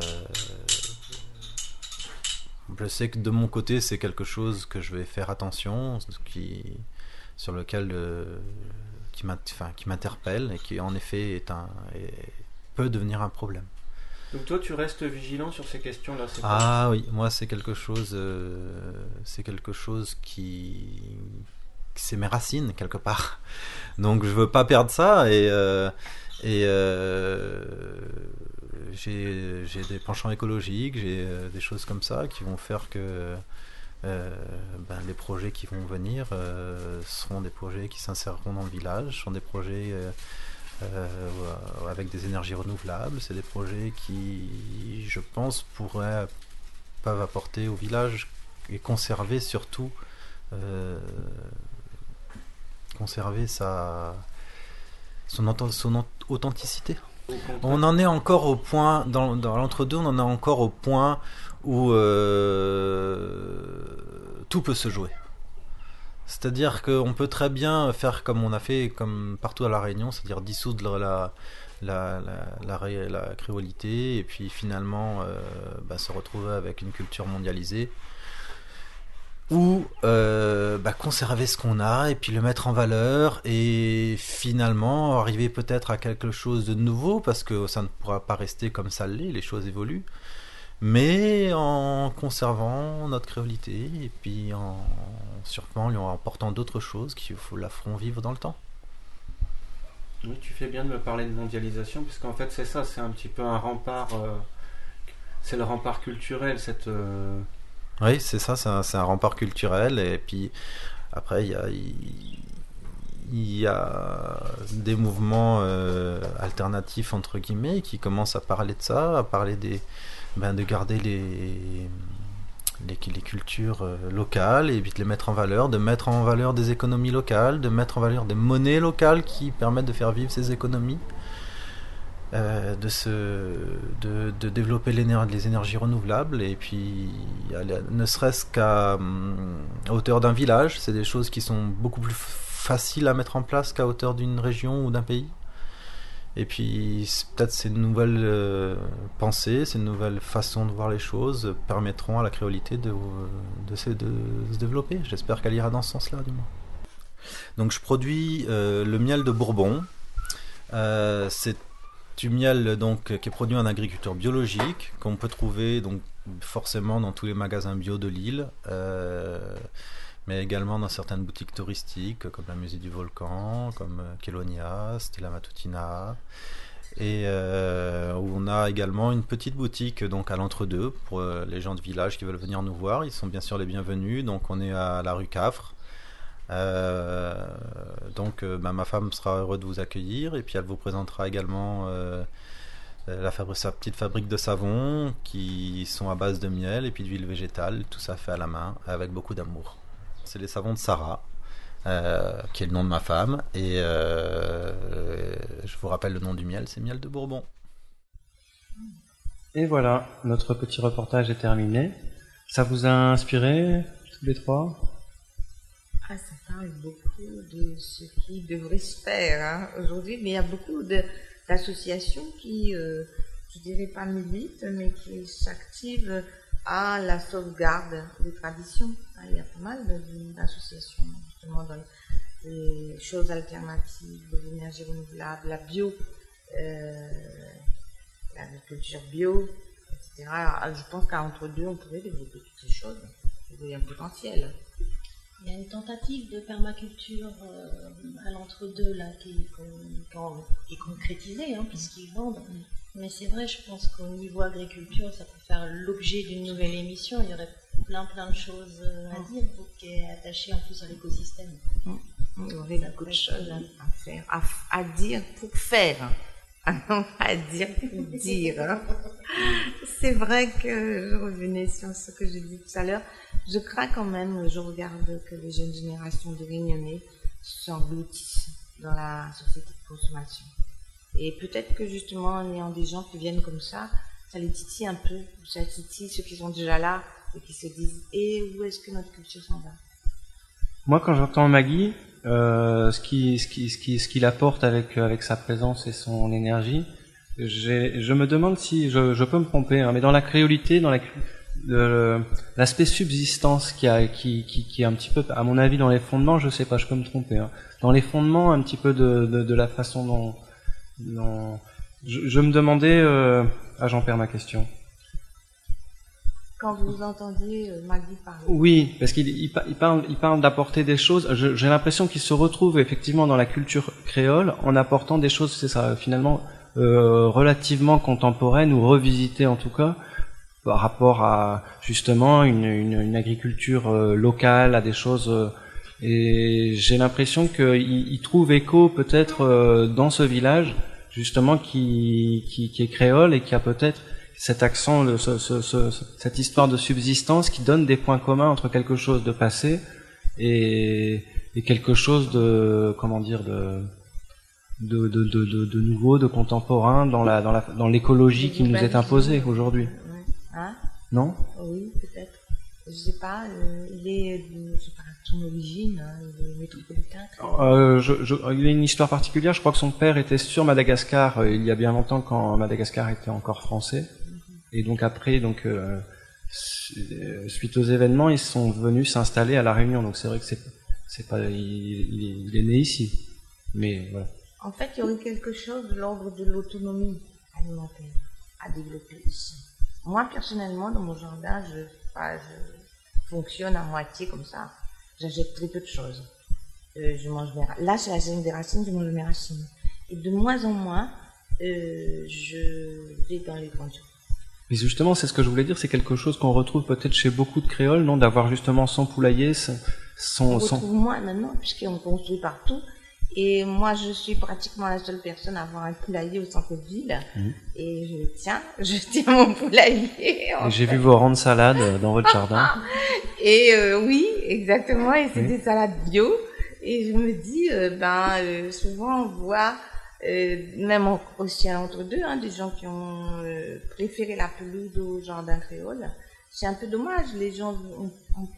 je sais que de mon côté c'est quelque chose que je vais faire attention, qui, sur lequel euh, qui, enfin, qui m'interpelle et qui en effet est un, est, peut devenir un problème. Donc toi tu restes vigilant sur ces questions-là, c'est Ah pas... oui, moi c'est quelque chose, euh, c'est quelque chose qui, c'est mes racines quelque part. Donc je veux pas perdre ça et euh, et euh, j'ai, j'ai des penchants écologiques, j'ai euh, des choses comme ça qui vont faire que euh, ben, les projets qui vont venir euh, seront des projets qui s'inséreront dans le village, sont des projets euh, euh, avec des énergies renouvelables, c'est des projets qui, je pense, pourraient peuvent apporter au village et conserver surtout euh, conserver sa son, son authenticité. On en est encore au point dans, dans l'entre-deux, on en est encore au point où euh, tout peut se jouer. C'est-à-dire qu'on peut très bien faire comme on a fait comme partout à La Réunion, c'est-à-dire dissoudre la La, la, la, la créolité et puis finalement euh, bah, se retrouver avec une culture mondialisée ou euh, bah, conserver ce qu'on a et puis le mettre en valeur et finalement arriver peut-être à quelque chose de nouveau parce que ça ne pourra pas rester comme ça l'est, les choses évoluent, mais en conservant notre créolité et puis en sûrement en apportant d'autres choses qui la feront vivre dans le temps. Oui, tu fais bien de me parler de mondialisation, puisqu'en fait c'est ça, c'est un petit peu un rempart, euh, c'est le rempart culturel, cette... Euh... Oui, c'est ça, c'est un, c'est un rempart culturel, et puis après il y a, il, il y a des mouvements euh, alternatifs, entre guillemets, qui commencent à parler de ça, à parler des, ben, de garder les... Les, les cultures euh, locales et puis de les mettre en valeur, de mettre en valeur des économies locales, de mettre en valeur des monnaies locales qui permettent de faire vivre ces économies, euh, de, se, de, de développer les énergies renouvelables et puis ne serait-ce qu'à à hauteur d'un village, c'est des choses qui sont beaucoup plus faciles à mettre en place qu'à hauteur d'une région ou d'un pays. Et puis peut-être ces nouvelles euh, pensées, ces nouvelles façons de voir les choses permettront à la créolité de, de, se, de se développer. J'espère qu'elle ira dans ce sens-là, du moins. Donc je produis euh, le miel de Bourbon. Euh, c'est du miel donc, qui est produit en agriculture biologique, qu'on peut trouver donc, forcément dans tous les magasins bio de l'île. Euh, mais également dans certaines boutiques touristiques comme la Musée du Volcan, comme Kélonia, Stella Matutina, et euh, où on a également une petite boutique donc à l'entre-deux pour euh, les gens de village qui veulent venir nous voir. Ils sont bien sûr les bienvenus. Donc on est à la rue Cafre. Euh, donc euh, bah, ma femme sera heureuse de vous accueillir et puis elle vous présentera également euh, la fabri- sa petite fabrique de savons qui sont à base de miel et puis d'huile végétale. Tout ça fait à la main avec beaucoup d'amour. C'est les savons de Sarah, euh, qui est le nom de ma femme, et euh, je vous rappelle le nom du miel, c'est miel de Bourbon. Et voilà, notre petit reportage est terminé. Ça vous a inspiré, tous les trois ? Ah, ça parle beaucoup de ce qui devrait se faire hein, aujourd'hui, mais il y a beaucoup de, d'associations qui, euh, je dirais pas militent, mais qui s'activent à la sauvegarde des traditions. Il y a pas mal d'associations justement dans les choses alternatives, l'énergie renouvelable, la bio, euh, l'agriculture bio, et cetera. Je pense qu'entre deux, on pourrait développer toutes ces choses. Il y a un potentiel. Il y a une tentative de permaculture euh, à l'entre-deux là qui, qui est concrétisée, hein, puisqu'ils vendent. Mais c'est vrai, je pense qu'au niveau agriculture, ça peut faire l'objet d'une nouvelle émission. Il y aurait plein plein de choses à dire, vous qui est attaché en plus à l'écosystème. Il y aurait beaucoup de choses à faire, à, à dire pour faire. Ah non, à dire pour dire. Hein. C'est vrai que je revenais sur ce que j'ai dit tout à l'heure. Je crains quand même, je regarde que les jeunes générations de Réunionnais s'engloutissent dans la société de consommation. Et peut-être que justement, en ayant des gens qui viennent comme ça, ça les titille un peu, ça titille ceux qui sont déjà là et qui se disent « Et où est-ce que notre culture s'en va ?» Moi, quand j'entends Maggie, euh, ce qui, ce qui, ce qui, ce qu'il apporte avec avec sa présence et son énergie, j'ai, je me demande si je, je peux me tromper, hein, mais dans la créolité, dans la le, l'aspect subsistance qui a qui, qui qui est un petit peu, à mon avis, dans les fondements, je sais pas, je peux me tromper, hein, dans les fondements un petit peu de de, de la façon dont, dont je, je me demandais, euh, ah j'en perds ma question. Quand vous entendiez euh, Maggie parler. Oui, parce qu'il il, il parle, il parle d'apporter des choses. Je, j'ai l'impression qu'il se retrouve effectivement dans la culture créole en apportant des choses. C'est ça, finalement, euh, relativement contemporaine, ou revisitée en tout cas, par rapport à justement une, une, une agriculture euh, locale, à des choses... Euh, et j'ai l'impression qu'il trouve écho peut-être euh, dans ce village, justement, qui, qui, qui est créole et qui a peut-être cet accent, le, ce, ce, ce, cette histoire de subsistance qui donne des points communs entre quelque chose de passé et, et quelque chose de, comment dire, de, de, de, de, de, de nouveau, de contemporain dans la, dans la, dans l'écologie qui nous est imposée aujourd'hui. Hein? Non? Oui, peut-être. Je sais pas, euh, il est, je sais pas, son origine, hein, il est métropolitain. Euh, je, je, il a une histoire particulière. Je crois que son père était sur Madagascar euh, il y a bien longtemps, quand Madagascar était encore français. Mm-hmm. Et donc après, donc euh, suite aux événements, ils sont venus s'installer à La Réunion. Donc c'est vrai que c'est, c'est pas, il, il, il est né ici. Mais voilà. En fait, il y aurait quelque chose de l'ordre de l'autonomie alimentaire à développer ici. Moi, personnellement, dans mon jardin, je, pas, je fonctionne à moitié comme ça. J'achète très peu de choses. Euh, je mange mes racines. Là, c'est la saison des racines, je mange mes racines. Et de moins en moins, euh, je vais dans les grandes surfaces. Mais justement, c'est ce que je voulais dire, c'est quelque chose qu'on retrouve peut-être chez beaucoup de créoles, non? D'avoir justement son poulailler, son... On retrouve son... moins maintenant, puisqu'on construit partout. Et moi, je suis pratiquement la seule personne à avoir un poulailler au centre-ville. Mmh. Et je tiens, je tiens mon poulailler. Et j'ai vu vos rangs de salades dans votre jardin. Et euh, oui, exactement. Et c'est mmh. des salades bio. Et je me dis, euh, ben, euh, souvent on voit, euh, même en, aussi à l'entre-deux, hein, des gens qui ont euh, préféré la pelouse au jardin créole. C'est un peu dommage. Les gens ont,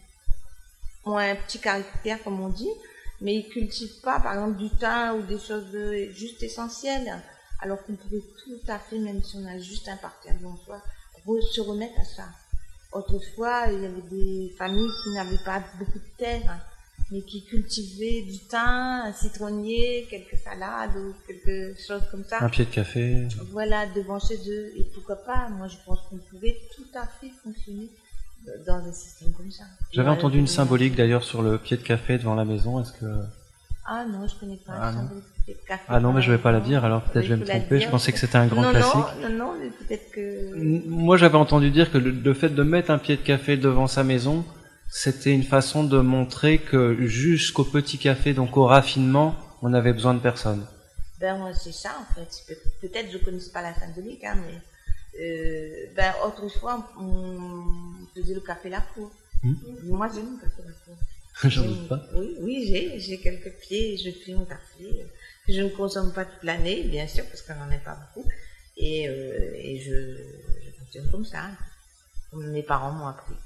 ont, ont un petit caractère, comme on dit. Mais ils cultivent pas, par exemple, du thym ou des choses de, juste essentielles, alors qu'on pourrait tout à fait, même si on a juste un parterre devant soi, se remettre à ça. Autrefois, il y avait des familles qui n'avaient pas beaucoup de terre, mais qui cultivaient du thym, un citronnier, quelques salades ou quelque chose comme ça. Un pied de café. Voilà, devant chez eux. Et pourquoi pas, moi je pense qu'on pouvait tout à fait fonctionner dans un système comme ça. J'avais ouais, entendu une symbolique d'ailleurs sur le pied de café devant la maison. Est-ce que... Ah non, je connais pas. Ah non, pied de café ah non mais je vais pas la dire, alors peut-être je vais me tromper. Je pensais que c'était un grand non, classique. Non, non, non, mais peut-être que... Moi j'avais entendu dire que le, le fait de mettre un pied de café devant sa maison, c'était une façon de montrer que jusqu'au petit café, donc au raffinement, on avait besoin de personne. Ben moi c'est ça en fait. Pe- peut-être je connais pas la symbolique, hein, mais... Euh, ben autrefois on faisait le café la cour. Mmh. Moi j'aime le café la cour. J'en doute pas. Oui, oui j'ai, j'ai quelques pieds, je fais mon café. Je ne consomme pas toute l'année, bien sûr, parce qu'on n'en est pas beaucoup. Et, euh, et je, je fonctionne comme ça, comme mes parents m'ont appris.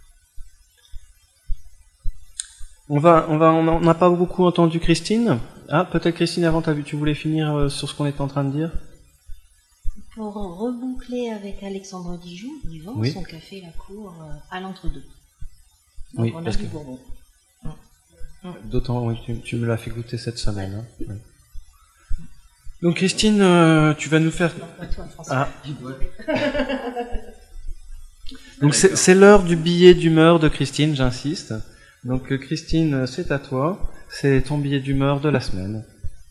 On va, on va, on n'a pas beaucoup entendu Christine. Ah, peut-être Christine, avant tu voulais finir sur ce qu'on est en train de dire. Pour reboucler avec Alexandre Dijoux, il vend oui. son café La Cour euh, à l'entre-deux. Donc oui, on a parce du que... Bourbon. D'autant, oui, tu, tu me l'as fait goûter cette semaine. Hein. Oui. Donc Christine, euh, tu vas nous faire... Non, toi, François. Ah. Donc c'est, c'est l'heure du billet d'humeur de Christine, j'insiste. Donc Christine, c'est à toi. C'est ton billet d'humeur de la semaine.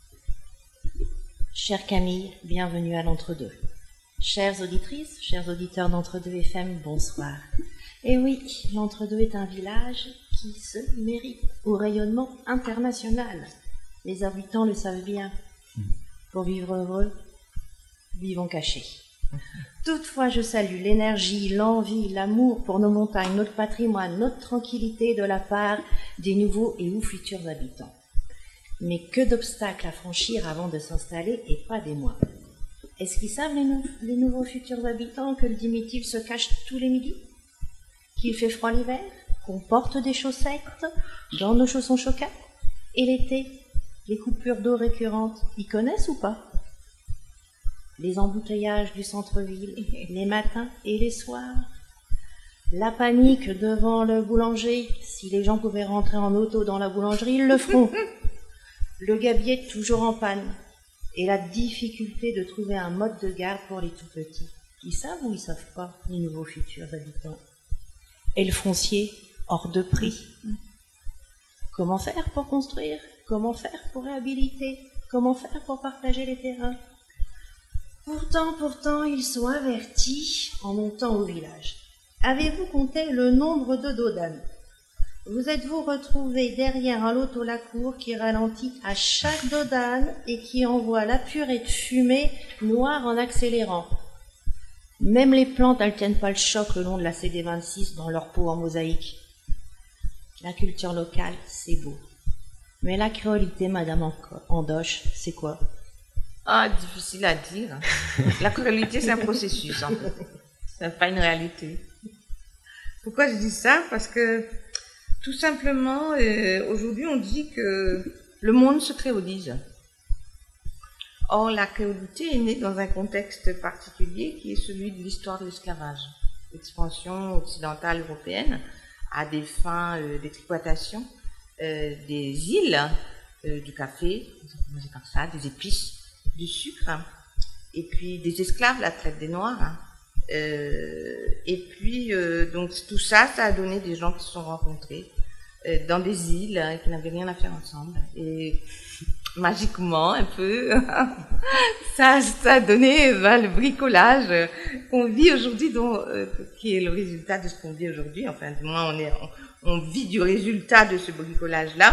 Chère Camille, bienvenue à l'entre-deux. Chères auditrices, chers auditeurs d'Entre-deux F M, bonsoir. Et oui, l'Entre-deux est un village qui se mérite au rayonnement international. Les habitants le savent bien. Pour vivre heureux, vivons cachés. Toutefois, je salue l'énergie, l'envie, l'amour pour nos montagnes, notre patrimoine, notre tranquillité de la part des nouveaux et ou futurs habitants. Mais que d'obstacles à franchir avant de s'installer et pas des mois. Est-ce qu'ils savent, les, nou- les nouveaux futurs habitants, que le diminutif se cache tous les midis? Qu'il fait froid l'hiver? Qu'on porte des chaussettes dans nos chaussons choquants? Et l'été, les coupures d'eau récurrentes, ils connaissent ou pas? Les embouteillages du centre-ville, les matins et les soirs? La panique devant le boulanger, si les gens pouvaient rentrer en auto dans la boulangerie, ils le feront. Le gabier toujours en panne, et la difficulté de trouver un mode de garde pour les tout-petits. Ils savent ou ils savent pas, les nouveaux futurs habitants? Et le foncier, hors de prix. Comment faire pour construire? Comment faire pour réhabiliter? Comment faire pour partager les terrains? Pourtant, pourtant, ils sont avertis en montant au village. Avez-vous compté le nombre de dodanes? Vous êtes-vous retrouvé derrière un lot au lacour qui ralentit à chaque dodane et qui envoie la purée de fumée noire en accélérant? Même les plantes, elles tiennent pas le choc le long de la C D vingt-six dans leur peau en mosaïque. La culture locale, c'est beau. Mais la créolité, Madame Andoche, c'est quoi? Ah, difficile à dire. La créolité, c'est un processus, en fait. C'est pas une réalité. Pourquoi je dis ça? Parce que, tout simplement, euh, aujourd'hui, on dit que le monde se créolise. Or, la créolité est née dans un contexte particulier qui est celui de l'histoire de l'esclavage. L'expansion occidentale européenne à des fins euh, d'exploitation euh, des îles, euh, du café, comme ça, des épices, du sucre, et puis des esclaves, la traite des Noirs. Hein. Euh, et puis, euh, donc tout ça, ça a donné des gens qui se sont rencontrés euh, dans des îles hein, qui n'avaient rien à faire ensemble. Et magiquement, un peu, ça, ça a donné ben, le bricolage euh, qu'on vit aujourd'hui, dont, euh, qui est le résultat de ce qu'on vit aujourd'hui. Enfin, du moins, on, est, on, on vit du résultat de ce bricolage-là.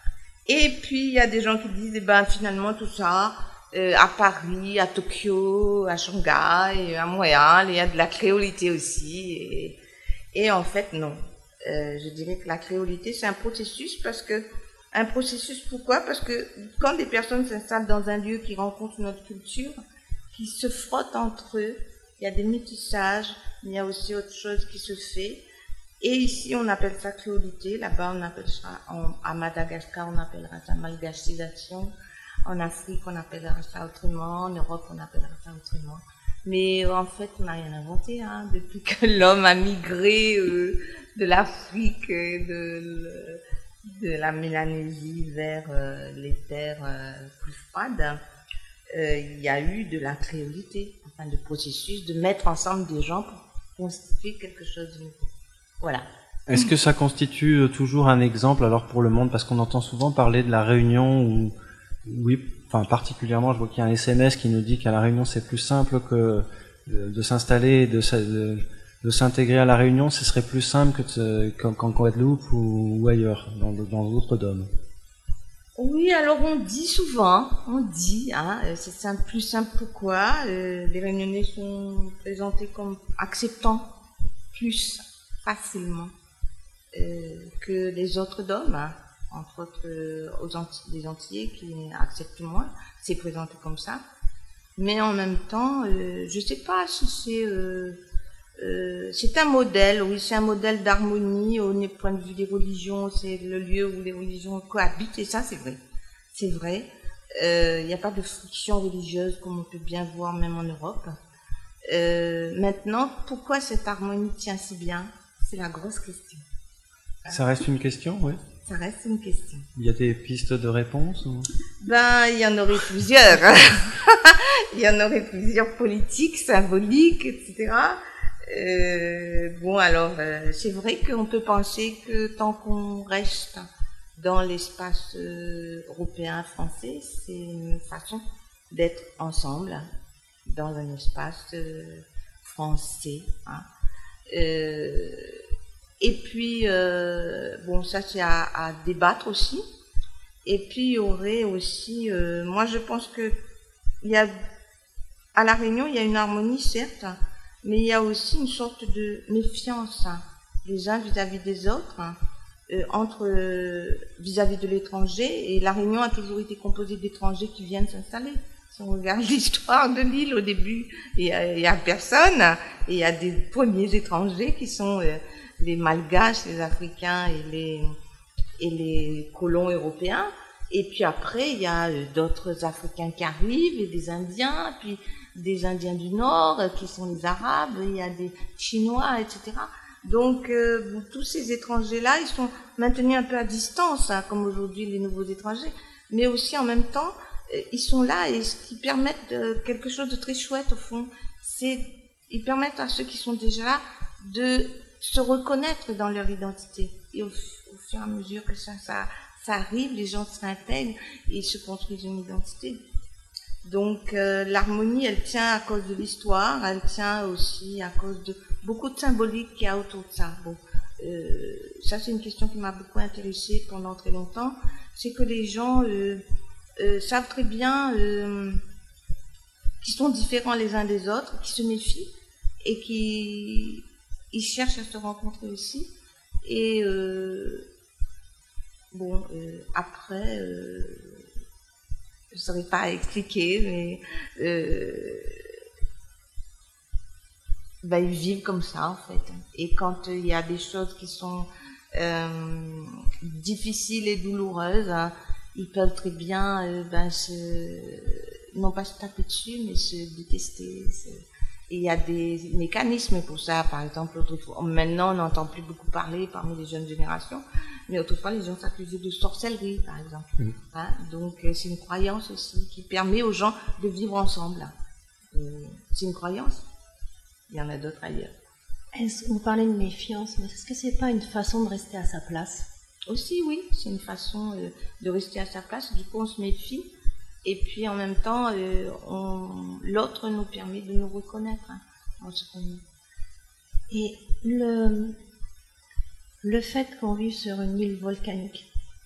Et puis, il y a des gens qui disent, eh ben, finalement, tout ça, euh, à Paris, à Tokyo, à Shanghai, à Montréal, il y a de la créolité aussi. Et, et en fait, non. Euh, je dirais que la créolité, c'est un processus parce que Un processus, pourquoi? Parce que quand des personnes s'installent dans un lieu qui rencontre notre culture, qui se frottent entre eux, il y a des métissages, il y a aussi autre chose qui se fait. Et ici, on appelle ça créolité, là-bas, on appelle ça, en, à Madagascar, on appellera ça malgacisation, en Afrique, on appellera ça autrement, en Europe, on appellera ça autrement. Mais en fait, on n'a rien inventé, hein, depuis que l'homme a migré euh, de l'Afrique, de... de la Mélanésie vers euh, les terres euh, plus froides, euh, il y a eu de la créolité, enfin de processus de mettre ensemble des gens pour constituer quelque chose de nouveau. Voilà. Est-ce que ça constitue toujours un exemple alors pour le monde? Parce qu'on entend souvent parler de la Réunion où, oui, enfin particulièrement, je vois qu'il y a un S M S qui nous dit qu'à la Réunion c'est plus simple que de, de s'installer et de, de de s'intégrer à la Réunion, ce serait plus simple que qu'en Guadeloupe ou, ou ailleurs, dans d'autres dômes. Oui, alors on dit souvent, on dit, hein, c'est simple, plus simple pourquoi euh, les Réunionnais sont présentés comme acceptant plus facilement euh, que les autres dômes, hein, entre autres euh, aux Antilles, les Antillais qui acceptent moins, c'est présenté comme ça. Mais en même temps, euh, je ne sais pas si c'est... Euh, Euh, c'est un modèle, oui, c'est un modèle d'harmonie au point de vue des religions, c'est le lieu où les religions cohabitent, et ça c'est vrai, c'est vrai. Il n'y a pas de friction religieuse comme on peut bien voir même en Europe. Euh, maintenant, pourquoi cette harmonie tient si bien? C'est la grosse question. Ça reste une question, oui. Ça reste une question. Il y a des pistes de réponse ou... Ben, il y en aurait plusieurs. Il y en aurait plusieurs politiques, symboliques, et cetera. Euh, bon, alors, euh, c'est vrai qu'on peut penser que tant qu'on reste dans l'espace euh, européen, français, c'est une façon d'être ensemble dans un espace euh, français. Hein. Euh, et puis, euh, bon, ça c'est à, à débattre aussi. Et puis, il y aurait aussi, euh, moi je pense que il y a, à La Réunion, il y a une harmonie, certes, mais il y a aussi une sorte de méfiance hein, les uns vis-à-vis des autres, hein, euh, entre euh, vis-à-vis de l'étranger. Et La Réunion a toujours été composée d'étrangers qui viennent s'installer. Si on regarde l'histoire de l'île, au début, il y a, il y a personne. Et il y a des premiers étrangers qui sont euh, les Malgaches, les Africains et les, et les colons européens. Et puis après, il y a euh, d'autres Africains qui arrivent, et des Indiens, puis des Indiens du Nord, euh, qui sont les Arabes, il y a des Chinois, et cetera. Donc, euh, bon, tous ces étrangers-là, ils sont maintenus un peu à distance, hein, comme aujourd'hui les nouveaux étrangers, mais aussi en même temps, euh, ils sont là et ce qui permettent euh, quelque chose de très chouette au fond, c'est ils permettent à ceux qui sont déjà là de se reconnaître dans leur identité. Et au, au fur et à mesure que ça, ça, ça arrive, les gens s'intègrent et se construisent une identité. Donc euh, l'harmonie, elle tient à cause de l'histoire, elle tient aussi à cause de beaucoup de symbolique qu'il y a autour de ça. Bon, euh, ça c'est une question qui m'a beaucoup intéressée pendant très longtemps, c'est que les gens euh, euh, savent très bien euh, qu'ils sont différents les uns des autres, qu'ils se méfient et qu'ils ils cherchent à se rencontrer aussi. Et euh, bon, euh, après, euh, je ne saurais pas expliquer, mais euh, ben, ils vivent comme ça en fait. Et quand il y a des choses qui sont euh, difficiles et douloureuses, hein, ils peuvent très bien, euh, ben, se, non pas se taper dessus, mais se détester. Se, Et il y a des mécanismes pour ça. Par exemple, autrefois, maintenant, on n'entend plus beaucoup parler parmi les jeunes générations, mais autrefois, les gens s'accusaient de sorcellerie, par exemple. Mmh. Hein, donc, c'est une croyance aussi qui permet aux gens de vivre ensemble. Euh, c'est une croyance. Il y en a d'autres ailleurs. Est-ce que vous parlez de méfiance, mais est-ce que c'est pas une façon de rester à sa place? Aussi, oui, c'est une façon euh, de rester à sa place. Du coup, on se méfie. Et puis en même temps, euh, on, l'autre nous permet de nous reconnaître hein, en ce qu'on est. Et le, le fait qu'on vive sur une île volcanique,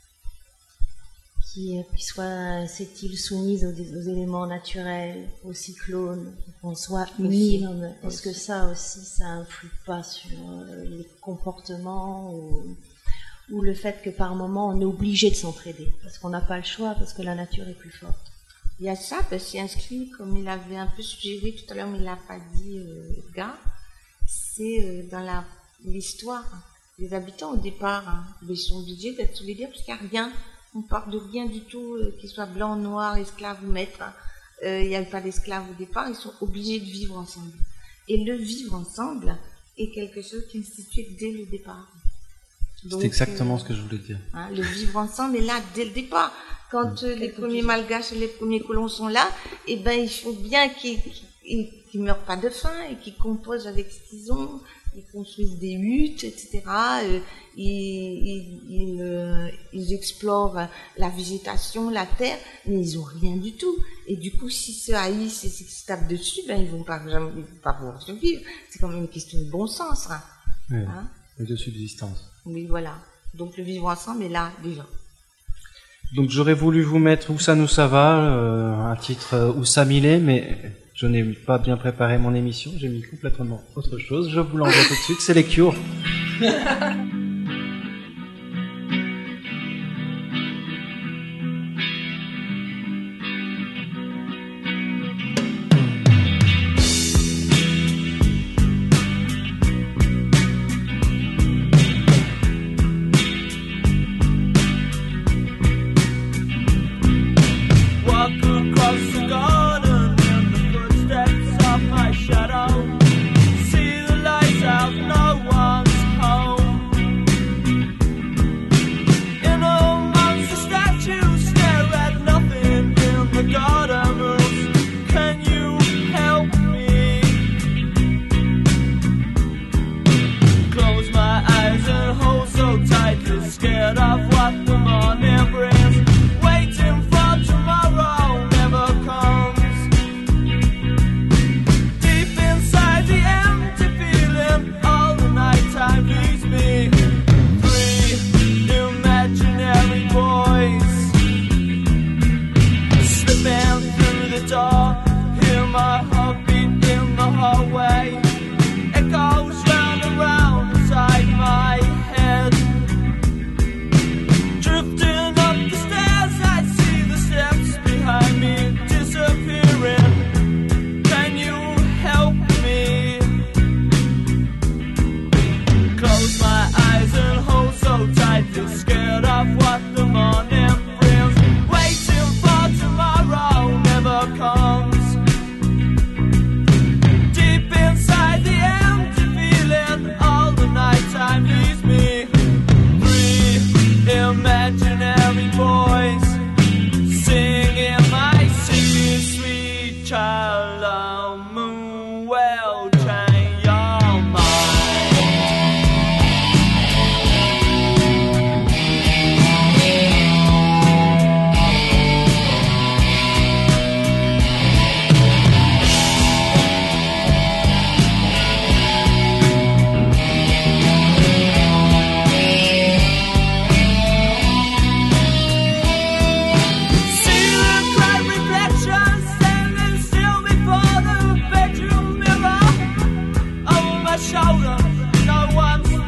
qui, qui soit cette île soumise aux, aux éléments naturels, aux cyclones, qu'on soit une île, est-ce que ça aussi, ça influe pas sur euh, les comportements ou, ou le fait que par moment on est obligé de s'entraider parce qu'on n'a pas le choix, parce que la nature est plus forte? Il y a ça, parce que c'est inscrit, comme il avait un peu suggéré tout à l'heure, mais il l'a pas dit, euh, Edgar, c'est euh, dans la, l'histoire. Les habitants, au départ, hein, ils sont obligés d'être solidaires parce qu'il n'y a rien. On part de rien du tout, euh, qu'ils soient blancs, noirs, esclaves ou maîtres. Hein. Euh, il n'y avait pas d'esclaves au départ, ils sont obligés de vivre ensemble. Et le vivre ensemble est quelque chose qui est institué dès le départ. C'est exactement euh, ce que je voulais dire. Hein, le vivre ensemble est là dès le départ. Quand euh, les premiers malgaches et les premiers colons sont là, eh ben, il faut bien qu'ils ne qu'ils meurent pas de faim et qu'ils composent avec ce qu'ils ont. Ils construisent des huttes, et cetera. Euh, ils, ils, ils, euh, ils explorent la végétation, la terre, mais ils n'ont rien du tout. Et du coup, s'ils se haïssent et s'ils se tapent dessus, ben, ils ne vont pas, jamais, ils vont pas pouvoir survivre. C'est quand même une question de bon sens. Hein. Oui, hein? Et de subsistance. Oui, voilà. Donc le vivre ensemble est là, déjà. Donc j'aurais voulu vous mettre Où ça nous ça va, euh, un titre euh, Où ça m'il est, mais je n'ai pas bien préparé mon émission, j'ai mis complètement autre chose. Je vous l'envoie tout de suite, c'est les Cures. Drifting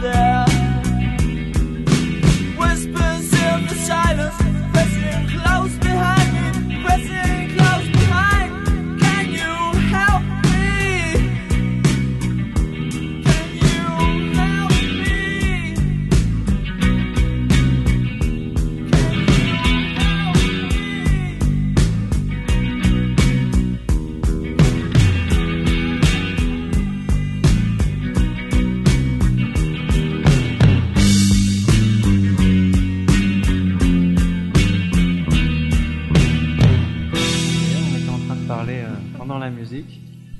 there. Whispers in the silence, pressing close behind me, pressing close behind. Can you help me? Can you help me? La musique.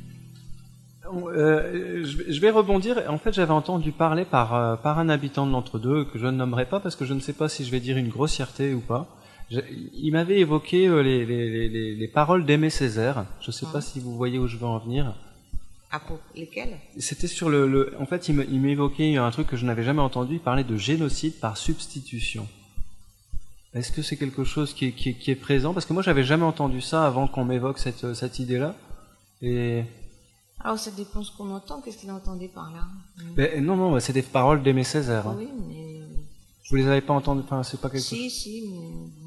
Euh, je, je vais rebondir. En fait, j'avais entendu parler par, euh, par un habitant de l'entre-deux que je ne nommerai pas parce que je ne sais pas si je vais dire une grossièreté ou pas. Je, il m'avait évoqué euh, les, les, les, les paroles d'Aimé Césaire. Je ne sais ah. pas si vous voyez où je veux en venir. Ah, pour lesquelles? C'était sur le, le. En fait, il m'évoquait un truc que je n'avais jamais entendu. Il parlait de génocide par substitution. Est-ce que c'est quelque chose qui est, qui est, qui est présent? Parce que moi, j'avais jamais entendu ça avant qu'on m'évoque cette, cette idée-là. Et... Alors, ça dépend de ce qu'on entend. Qu'est-ce qu'il entendait par là? Mais, Non, non, c'est des paroles d'Aimé Césaire. Hein. Oui, mais... Je vous les avais pas entendues. Enfin, c'est pas quelque si, chose... Si, mais...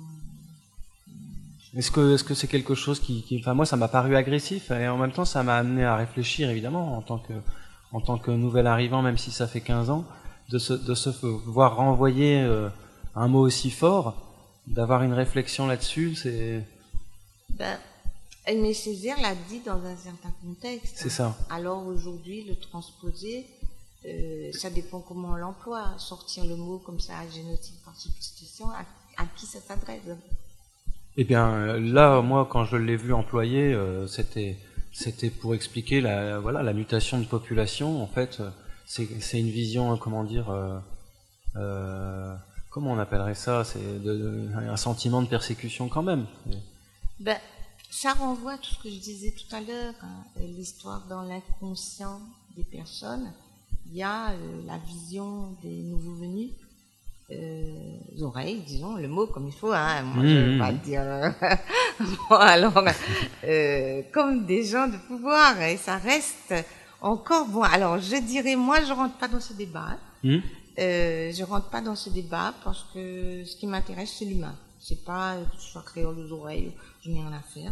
Est-ce que est-ce que c'est quelque chose qui, qui... Enfin, moi, ça m'a paru agressif. Et en même temps, ça m'a amené à réfléchir, évidemment, en tant que, en tant que nouvel arrivant, même si ça fait quinze ans, de se, de se voir renvoyer euh, un mot aussi fort, d'avoir une réflexion là-dessus, c'est... Ben... Aimé Césaire l'a dit dans un certain contexte. C'est ça. Alors aujourd'hui, le transposer, euh, ça dépend comment on l'emploie. Sortir le mot comme ça, génocide par substitution, à, à qui ça s'adresse? Eh bien, là, moi, quand je l'ai vu employé, euh, c'était c'était pour expliquer la voilà la mutation de population. En fait, c'est c'est une vision, comment dire, euh, euh, comment on appellerait ça? C'est de, de, un sentiment de persécution quand même. Ben. Ça renvoie à tout ce que je disais tout à l'heure, hein, l'histoire dans l'inconscient des personnes. Il y a euh, la vision des nouveaux venus, euh, oreilles, disons le mot comme il faut. Hein, moi, mmh. je ne vais pas le dire. Euh, bon, alors, euh, comme des gens de pouvoir, et ça reste encore bon. Alors, je dirais, moi, je rentre pas dans ce débat. Hein. Mmh. Euh, je rentre pas dans ce débat parce que ce qui m'intéresse, c'est l'humain. C'est pas que tu sois créole aux oreilles, je n'ai rien à faire.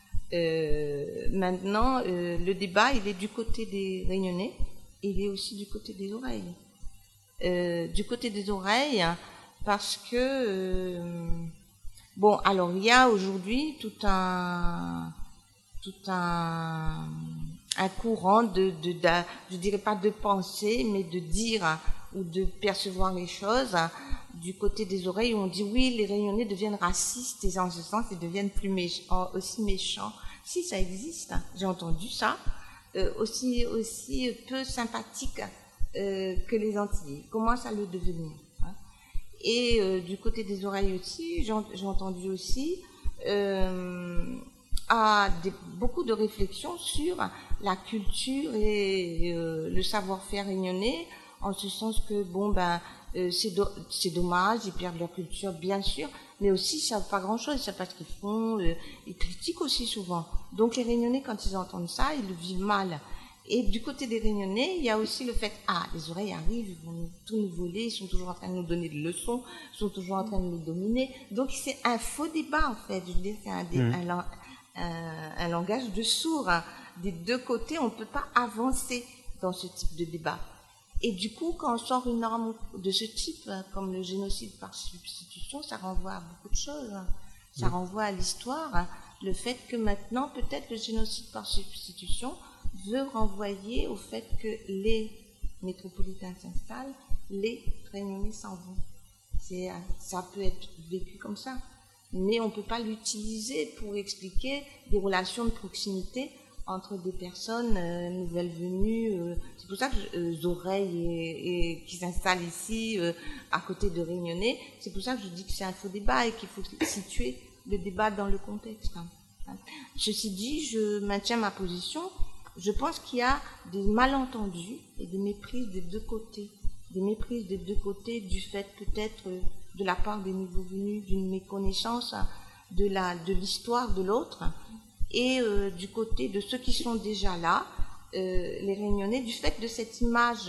Euh, maintenant, euh, le débat, il est du côté des Réunionnais, et il est aussi du côté des oreilles. Euh, du côté des oreilles, parce que euh, bon, alors il y a aujourd'hui tout un tout un un courant de, de, de je dirais pas de penser, mais de dire ou de percevoir les choses. Du côté des oreilles, où on dit oui, les Réunionnais deviennent racistes et en ce sens, ils deviennent plus méchants, aussi méchants. Si, ça existe, j'ai entendu ça, euh, aussi, aussi peu sympathiques euh, que les Antillais. Comment ça le devenir hein? Et euh, du côté des oreilles aussi, j'ai, j'ai entendu aussi euh, à des, beaucoup de réflexions sur la culture et euh, le savoir-faire réunionnais, en ce sens que, bon, ben, Euh, c'est, do- c'est dommage, ils perdent leur culture, bien sûr, mais aussi, ils savent pas grand-chose, ils savent pas ce qu'ils font, euh, ils critiquent aussi souvent. Donc, les Réunionnais, quand ils entendent ça, ils le vivent mal. Et du côté des Réunionnais, il y a aussi le fait, ah, les oreilles arrivent, ils vont nous, tout nous voler, ils sont toujours en train de nous donner des leçons, ils sont toujours en train de nous dominer. Donc, c'est un faux débat, en fait. Je veux dire, c'est un, dé- mmh. un, un, un langage de sourds. Hein. Des deux côtés, on peut pas avancer dans ce type de débat. Et du coup, quand on sort une norme de ce type, comme le génocide par substitution, ça renvoie à beaucoup de choses. Ça oui. renvoie à l'histoire. Le fait que maintenant, peut-être le génocide par substitution veut renvoyer au fait que les métropolitains s'installent, les Réunionnais s'en vont. C'est, ça peut être vécu comme ça. Mais on ne peut pas l'utiliser pour expliquer des relations de proximité entre des personnes euh, nouvelles venues. Euh, c'est pour ça que euh, Zoreilles et, et, qui s'installent ici, euh, à côté de Réunionnais, c'est pour ça que je dis que c'est un faux débat et qu'il faut situer le débat dans le contexte. Hein. Ceci dit, je maintiens ma position. Je pense qu'il y a des malentendus et des méprises des deux côtés. Des méprises des deux côtés du fait peut-être euh, de la part des nouveaux venus d'une méconnaissance de, la, de l'histoire de l'autre. Et euh, du côté de ceux qui sont déjà là, euh, les Réunionnais, du fait de cette image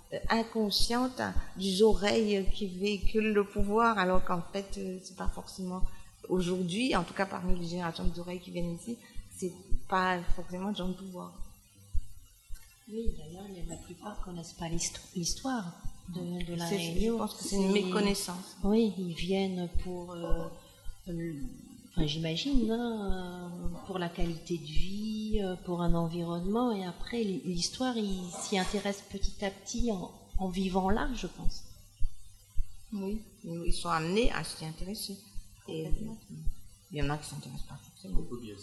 euh, inconsciente hein, des oreilles qui véhiculent le pouvoir, alors qu'en fait, euh, c'est pas forcément aujourd'hui, en tout cas parmi les générations d'oreilles qui viennent ici, c'est pas forcément des gens de pouvoir. Oui, d'ailleurs, la plupart ne connaissent pas l'histo- l'histoire de, de la C'est- Réunion. je pense que c'est une méconnaissance. Oui, ils viennent pour, euh, euh, enfin, j'imagine, hein, euh, pour la qualité de vie, euh, pour un environnement, et après, l'histoire, ils s'y intéressent petit à petit en, en vivant là, je pense. Oui, ils sont amenés à s'y intéresser. Et il y en a qui ne s'intéressent pas forcément.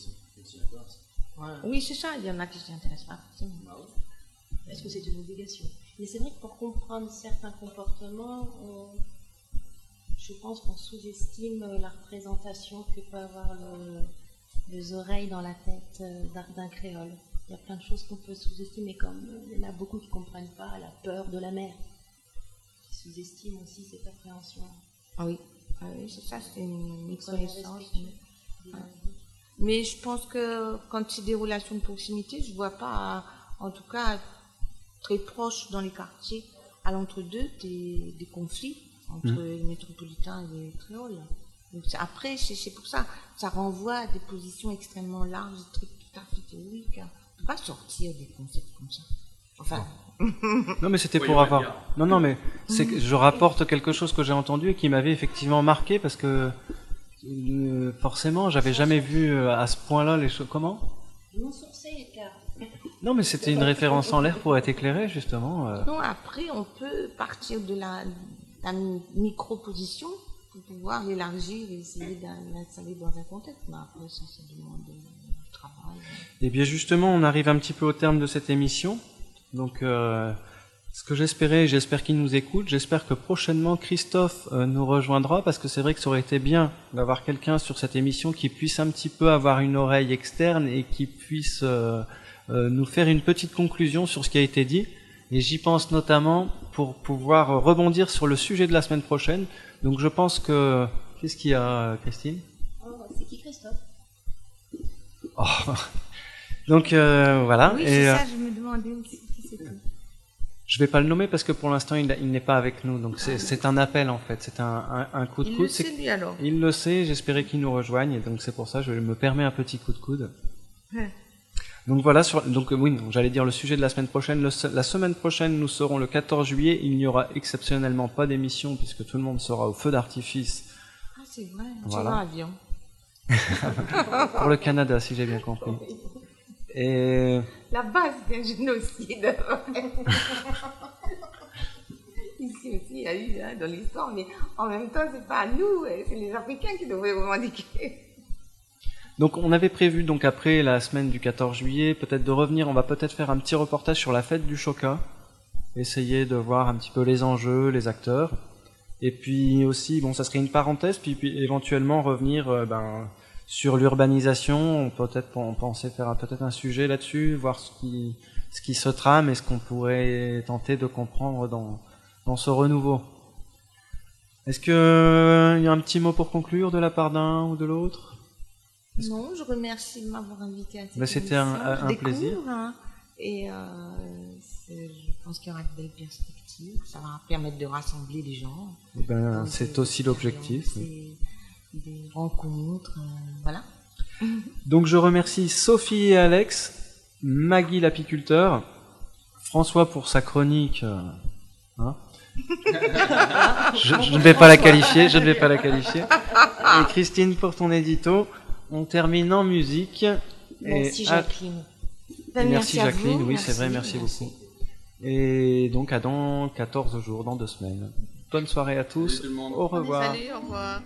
Oui, c'est ça, il y en a qui ne s'y intéressent pas forcément. Est-ce que c'est une obligation? Mais c'est vrai que pour comprendre certains comportements, on- je pense qu'on sous-estime la représentation que peut avoir le- les oreilles dans la tête euh, d'un d'un créole. Il y a plein de choses qu'on peut sous-estimer, comme euh, il y en a beaucoup qui ne comprennent pas la peur de la mer, qui sous-estiment aussi cette appréhension. Ah oui, ah oui c'est ça, c'est une Ils sont méconnaissance. respectueux. Ouais. Mais je pense que quand c'est des relations de proximité, je ne vois pas, en tout cas, très proche dans les quartiers, à l'entre-deux, des, des conflits entre Mmh. les métropolitains et les créoles. Donc, c'est- après, c'est c'est pour ça, ça renvoie à des positions extrêmement larges, très, tout à fait théoriques. On ne peut pas sortir des concepts comme ça. Enfin. Non, mais c'était Oui, pour on va avoir. dire. Non, non, mais c'est que je rapporte quelque chose que j'ai entendu et qui m'avait effectivement marqué parce que euh, forcément, j'avais jamais vu euh, à ce point-là les choses. Comment? Non sourcé, car. Non, mais c'était une référence en l'air pour être éclairé, justement. euh. Non, après, on peut partir de la, la mi- micro-position pour pouvoir l'élargir et essayer d'in- l'installer dans un contexte. Mais après, ça, ça demande du travail. Eh bien, justement, on arrive un petit peu au terme de cette émission. Donc, euh, ce que j'espérais, j'espère qu'il nous écoute, j'espère que prochainement Christophe euh, nous rejoindra, parce que c'est vrai que ça aurait été bien d'avoir quelqu'un sur cette émission qui puisse un petit peu avoir une oreille externe et qui puisse euh, euh, nous faire une petite conclusion sur ce qui a été dit. Et j'y pense notamment pour pouvoir rebondir sur le sujet de la semaine prochaine. Donc, je pense que... Qu'est-ce qu'il y a, Christine? Oh, c'est qui Christophe? Oh. Donc, euh, voilà. Oui, Et, c'est euh, ça, je me demandais aussi qui c'était. Je vais pas le nommer parce que pour l'instant il, il n'est pas avec nous, donc c'est c'est un appel en fait, c'est un, un, un coup de Il coude. le sait, C'est- lui, alors. Il le sait, j'espérais qu'il nous rejoigne, et donc c'est pour ça que je me permets un petit coup de coude. Ouais. Donc voilà, sur, donc euh, oui, non, j'allais dire le sujet de la semaine prochaine. Le se- la semaine prochaine, nous serons le quatorze juillet. Il n'y aura exceptionnellement pas d'émission puisque tout le monde sera au feu d'artifice Ah, c'est vrai, Voilà. sur l'avion. pour le Canada, si j'ai bien compris. Et La base d'un génocide. Ici aussi, il y a eu hein, dans l'histoire, mais en même temps, c'est pas nous, hein, c'est les Africains qui devraient revendiquer. donc on avait prévu donc après la semaine du quatorze juillet, peut-être de revenir. On va peut-être faire un petit reportage sur la fête du Choca, essayer de voir un petit peu les enjeux, les acteurs. Et puis aussi, bon, ça serait une parenthèse, puis, puis éventuellement revenir euh, ben, sur l'urbanisation. On peut peut-être on pensait faire un- peut-être un sujet là-dessus, voir ce qui, ce qui se trame et ce qu'on pourrait tenter de comprendre dans, dans ce renouveau. Est-ce qu'il y a un petit mot pour conclure de la part d'un ou de l'autre? Non, je remercie de m'avoir invité à cette Ben, c'était un- émission. un- Je un découvre, plaisir. hein, et euh, c'est- je pense qu'il y aura de belles perspectives. Ça va permettre de rassembler les gens. Ben, Donc, c'est euh, aussi l'objectif. c'est des rencontres, euh, voilà. Donc je remercie Sophie et Alex, Maggie l'apiculteur, François pour sa chronique. euh, hein. je, je ne vais pas la qualifier, je ne vais pas la qualifier. Et Christine pour ton édito. On termine en musique. Merci, Et- Jacqueline. Ah, Ben, merci merci à Jacqueline, vous, oui c'est vrai, merci, merci, beaucoup. Et donc à dans quatorze jours, dans deux semaines. Bonne soirée à tous, au revoir. Salut, au revoir.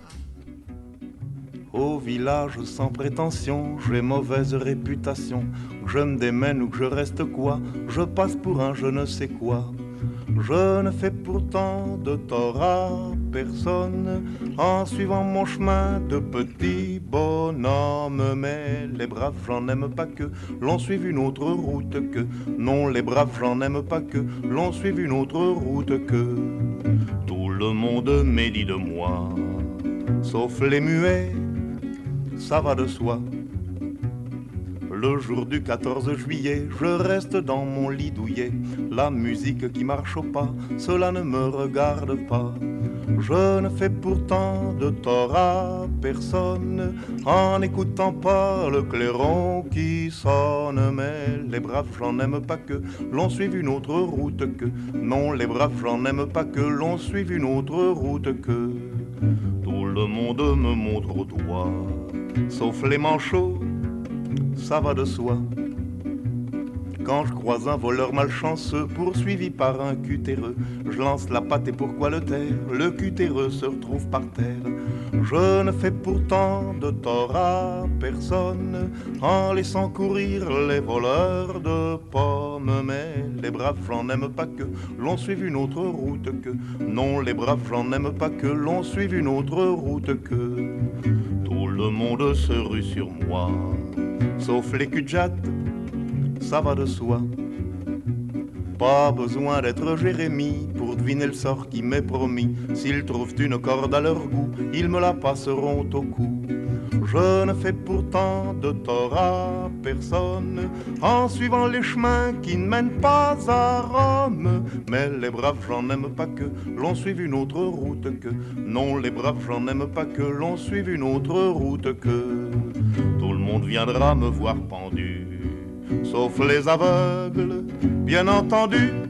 Au village sans prétention, j'ai mauvaise réputation. Que je me démène ou que je reste quoi, je passe pour un je ne sais quoi. Je ne fais pourtant de tort à personne en suivant mon chemin de petit bonhomme. Mais les braves, j'en aime pas que l'on suive une autre route que. Non, les braves, j'en aime pas que l'on suive une autre route que. Tout le monde médit de moi, sauf les muets, ça va de soi. Le jour du quatorze juillet, je reste dans mon lit douillet. La musique qui marche au pas, cela ne me regarde pas. Je ne fais pourtant de tort à personne en n'écoutant pas le clairon qui sonne. Mais les braves j'en aime pas que l'on suive une autre route que. Non, les braves j'en aime pas que l'on suive une autre route que. Tout le monde me montre au doigt, sauf les manchots, ça va de soi. Quand je croise un voleur malchanceux poursuivi par un cutéreux, je lance la patte et pourquoi le taire? Le cutéreux se retrouve par terre. Je ne fais pourtant de tort à personne en laissant courir les voleurs de pommes. Mais les braves j'en aime pas que l'on suive une autre route que. Non, les braves j'en aime pas que l'on suive une autre route que. Tout le monde se rue sur moi, sauf les cul-de-jatte, ça va de soi. Pas besoin d'être Jérémie pour deviner le sort qui m'est promis. S'ils trouvent une corde à leur goût, ils me la passeront au cou. Je ne fais pourtant de tort à personne en suivant les chemins qui ne mènent pas à Rome. Mais les braves j'en aime pas que l'on suive une autre route que. Non, les braves j'en aime pas que l'on suive une autre route que. Tout le monde viendra me voir pendu, sauf les aveugles, bien entendu.